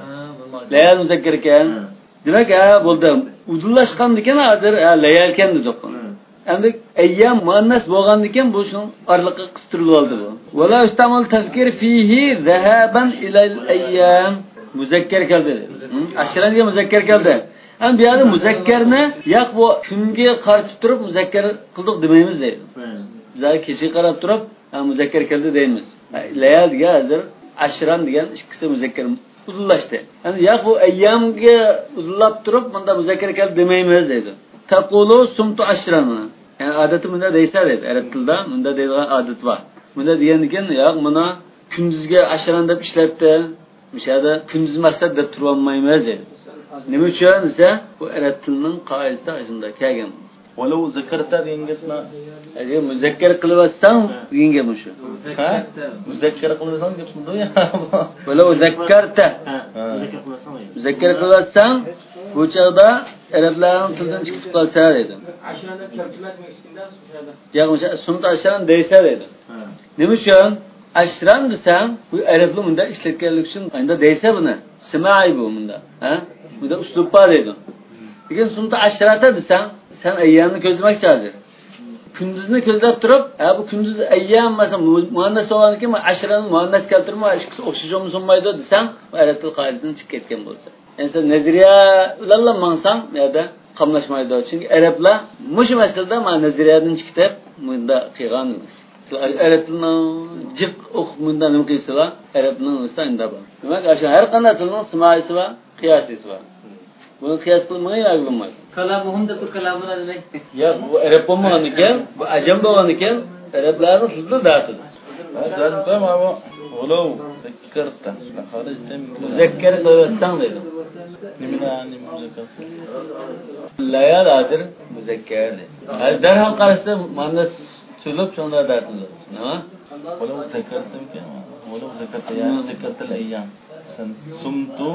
[SPEAKER 1] Layal muzakkar ekan. Demak, ha, bo'ldi. Udullashgan ekan hozir layal ekan dedik. Endi ayyam muannas bo'lgan ekan bu shuni arliqqa qistirilib oldi bu. Wala istamal tazkir fihi zahaban ila al-ayyam muzakkar keldi. Ashran degan muzakkar keldi. Ham bu yerda muzakkarni yo'q bu kunga qaratib turib muzakkar qildik demaymiz deydi. Bizlar kechiga qarab turib muzakkar keldi deymiz. Layal degan hozir ashran degan ikkisi muzakkar udullashdi. Endi yo'q bu ayyamga udullab turib bunda muzakkar keldi demaymiz deydi. Taqulu sumtu ashran. Yani adeti bunda deysa deydi. Arab tilida bunda deydigan odat bor. Bunda degan ekan, yo'q, buni kunduzga ashran deb ishlatdi. Mishada kunduz maqsad deb turib olmaymiz deydi. Nima uchun desa, bu arab tilining qoidasida shunda kelgan.
[SPEAKER 2] Walau zakarta degan gapni
[SPEAKER 1] Agar muzakkar qilyapsan, degan gap shu.
[SPEAKER 2] Ha? Muzakkar qilsang gap shunda ya.
[SPEAKER 1] Walau zakkarta.
[SPEAKER 4] Muzakkar qilsam.
[SPEAKER 1] Muzakkar qilyapsan, bu chaqda arablarning tilidan chiqib qolsa deydi.
[SPEAKER 5] Ashranda kalkulat meksikda o'shada.
[SPEAKER 1] Yo'q, o'sha sumta ashran deysa deydi. Nima uchun? Ashran desam, bu arablar bunda ishlatganlik uchun endi deysa buni. Simai bu bunda. Ha? Bunda uslub bor deydi. Lekin sumta ashrata desam, sen ayyamni ko'zlamoqchi hozir. Kunduzni ko'zlab turib, ha bu kunduz ayyam masalan muannas bo'lganki, ashran muannas keltirma, ikkisi o'xshashmi sunmaydi desam, arab til qoidasidan chiqib ketgan bo'lsa. Endi sen nazariyalarla mansang, bu yerda qamlashmaydi. Chunki arablar mush masalada mana nazariyadan chiqib, bunda qilgan emas. arab tilining jiq o'qimunda nima qilsalar arab tilining o'zida bor. Demak, o'sha har qanday tilning simoisi va qiyosisi bor. Buni qiyos qilmay ag'ilmaydi.
[SPEAKER 4] Kalam muhimda tur kalamlar demak.
[SPEAKER 1] Ya bu arab bo'lmagan ekan, bu ajam bo'lgan ekan, arablarning tilida da'til.
[SPEAKER 2] Zatta ma bu ulov zakkarta. Xarizdan
[SPEAKER 1] Muzakkar qo'ysan dedi.
[SPEAKER 2] nima nima muzakkar?
[SPEAKER 1] Layal adir muzakkar. Darhol qarashsa mana so'lib shunda da'til. Nima?
[SPEAKER 2] Ulov zakkarta ekan. Ulov zakkarta ya'ni zakkartal ayyam. Sen sumtu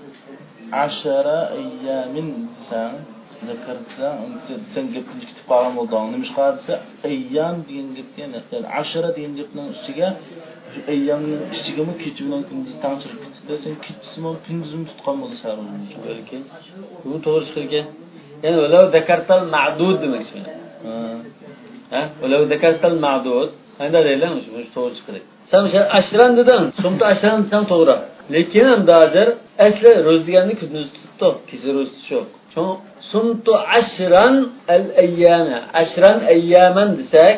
[SPEAKER 2] ashara ayyamin san zakartsa sen gapni kitib qolgan bo'lding. Nima ish qilsa ayyam degan gapga ya'ni ashara degan gapning ichiga ayyamning ichiga mi kecha bilan kunduz tanchirib ketdi. Sen kechasimi kunduzimi tutgan bo'lasan.
[SPEAKER 1] Balki bu to'g'ri chiqargan. Ya'ni ular zakartal ma'dud demoqchi. Ha. Ha, ular zakartal ma'dud. Endi deyilamiz, bu to'g'ri chiqadi. Sen o'sha ashran deding, so'mda ashran desam to'g'ri. Lekin ham hozir asli ro'z deganni kunduz tutdi, kecha ro'z yo'q. Chon sumtu ashran al-ayyama. Ashran ayyaman desak,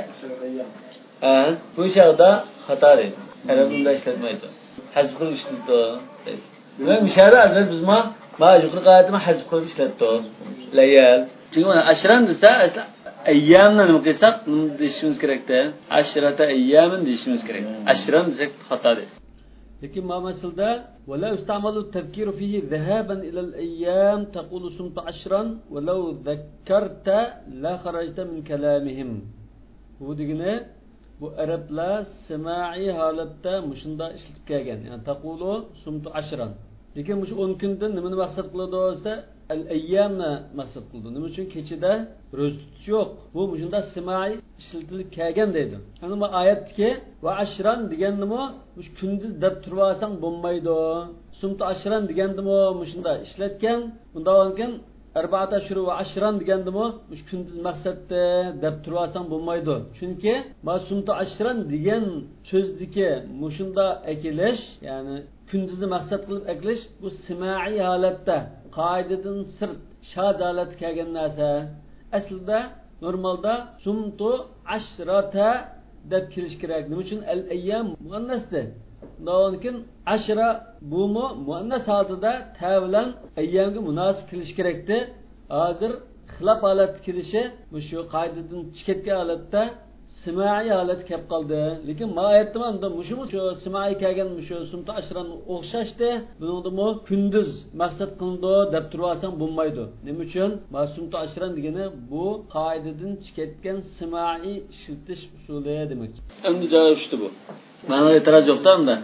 [SPEAKER 1] ha, bu yerda xato edi. Arabunda ishlatmaydi. Hazb qilib ishlatdi. Demak, mishara hozir biz ma ma yuqori qoidani hazb qilib ishlatdi. Layal. Chunki mana ashran desa, asli ayyamni nima qilsak, deyishimiz kerak-da. Ashrata ayyamin deyishimiz kerak. Ashran desak xato edi. لكن ما مثلدا ولا يستعمل التذكير فيه ذهابا إلى الأيام تقول صمت عشرا ولو ذكرت لا خرجت من كلامهم. Bu degine bu Araplar sema'i holatda mushunda ishlatib kelgan. Yani taqulu sumtu ashran. Lekin mush o'n kundan nimani maqsad qiladi bo'lsa, al-ayyamni maqsad qildi. Nima uchun kechida ro'za tutish yo'q. Bu mushunda sema'i ishlatilib kelgan deydi. Ana bu oyatdagi va ashran deganimi mush kunduz deb turib olsang bo'lmaydi. Sumtu ashran degandimi mushunda ishlatgan. Unda olgan arba'at ashhur va ashran degandimi mush kunduz maqsadda deb turib olsang bo'lmaydi. Chunki ma sumtu ashran degan so'zdagi mushunda akilish, ya'ni kunduzni maqsad qilib akilish bu simoiy holatda qoidadan sirt shod holat kelgan narsa. Aslida normalda sumtu ashrata deb kelish kerak. Nima uchun al-ayyam muannasda? Lekin ashra bu mu muannas holatida ta bilan ayyamga munosib kelish kerakdi. Hozir xilaf holat kelishi bu shu qoidadan chiqayotgan holatda simoiy holat kelib qoldi. Lekin men aytdim, mushu shu simoiy kelgan mushu sumtu ashran o'xshashdi. Buningda kunduz maqsad qilindi deb turib olsang bo'lmaydi. Nima uchun? Sumtu ashran degani bu qoidadan chiqayotgan simoiy ishlatish usuli demak. Endi javob shu bu. Ma'no e'tiroz yo'qda unda.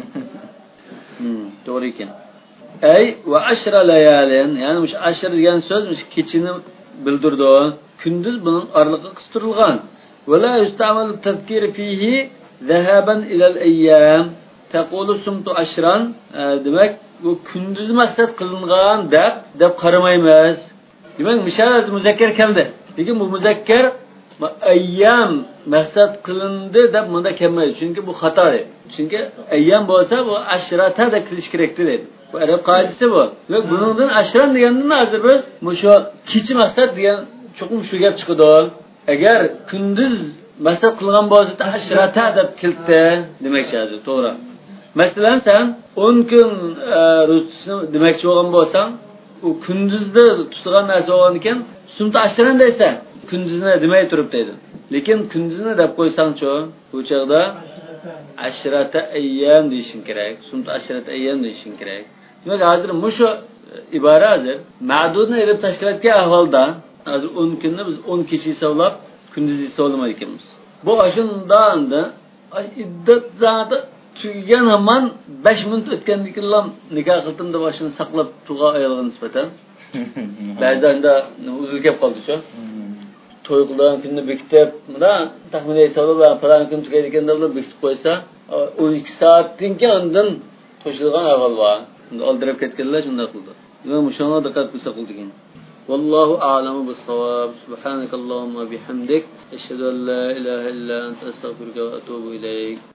[SPEAKER 1] Hmm, to'g'ri ekan. Ay va ashra layalin, ya'ni mush ashr degan so'z mush kechini bildirdi. Kunduz buning oraliqqa qistirilgan. ولا يستعمل التذكير فيه ذهابا إلى الأيام تقول صمت عشرا demek bu kunduz maqsad qilingan deb deb qaramaymiz. Demak, mishalaz muzakkar keldi. Lekin bu muzakkar ayyam maqsad qilindi deb bunda kelmaydi. Chunki bu xato. Chunki ayyam bo'lsa bu ashrata da kelish kerak dedi. Bu arab qoidasi bu. Demak, buningdan ashran degandan hozir biz musho kechi maqsad degan cho'qim shu gap chiqdi. Agar kunduz maqsad qilgan bo'lsa ashrata deb keldi demakchi hozir to'g'ri. Masalan, sen o'n kun ro'zasini demakchi bo'lgan bo'lsang, u kunduzda tutgan narsa bo'lgan ekan, sumta ashran deysan, kunduzni demay turib deydi. Lekin kunduzni deb qo'ysang-chi, bu chaqda ashrata ayyam deyishing kerak, sumta ashrata ayyam deyishing kerak. Demak, hozir mushu ibora hozir ma'dudni erib tashlayotgan ahvolda hozir o'n kunni biz o'n kecha hisoblab kunduz hisoblamay ekanmiz. Bu ashunda endi iddat zati tugagan hamon besh minut o'tgandan keyin nikoh qildim deb boshini saqlab turgan ayolga nisbatan ba'zanda uzil kelib qoldi-ku. To'y qilgan kunni bekitib, mana taxminiy hisoblab falan kun tugaydi ekan deb bekitib qo'ysa, o'n ikki soatdan keyin undan to'shilgan avval bor. Unda oldirib ketganlar shunday qildi. Demak, shunga diqqat qilsa qildi ekan. والله أعلم بالصواب. سبحانك اللهم وبحمدك أشهد أن لا إله إلا أنت أستغفرك وأتوب إليك.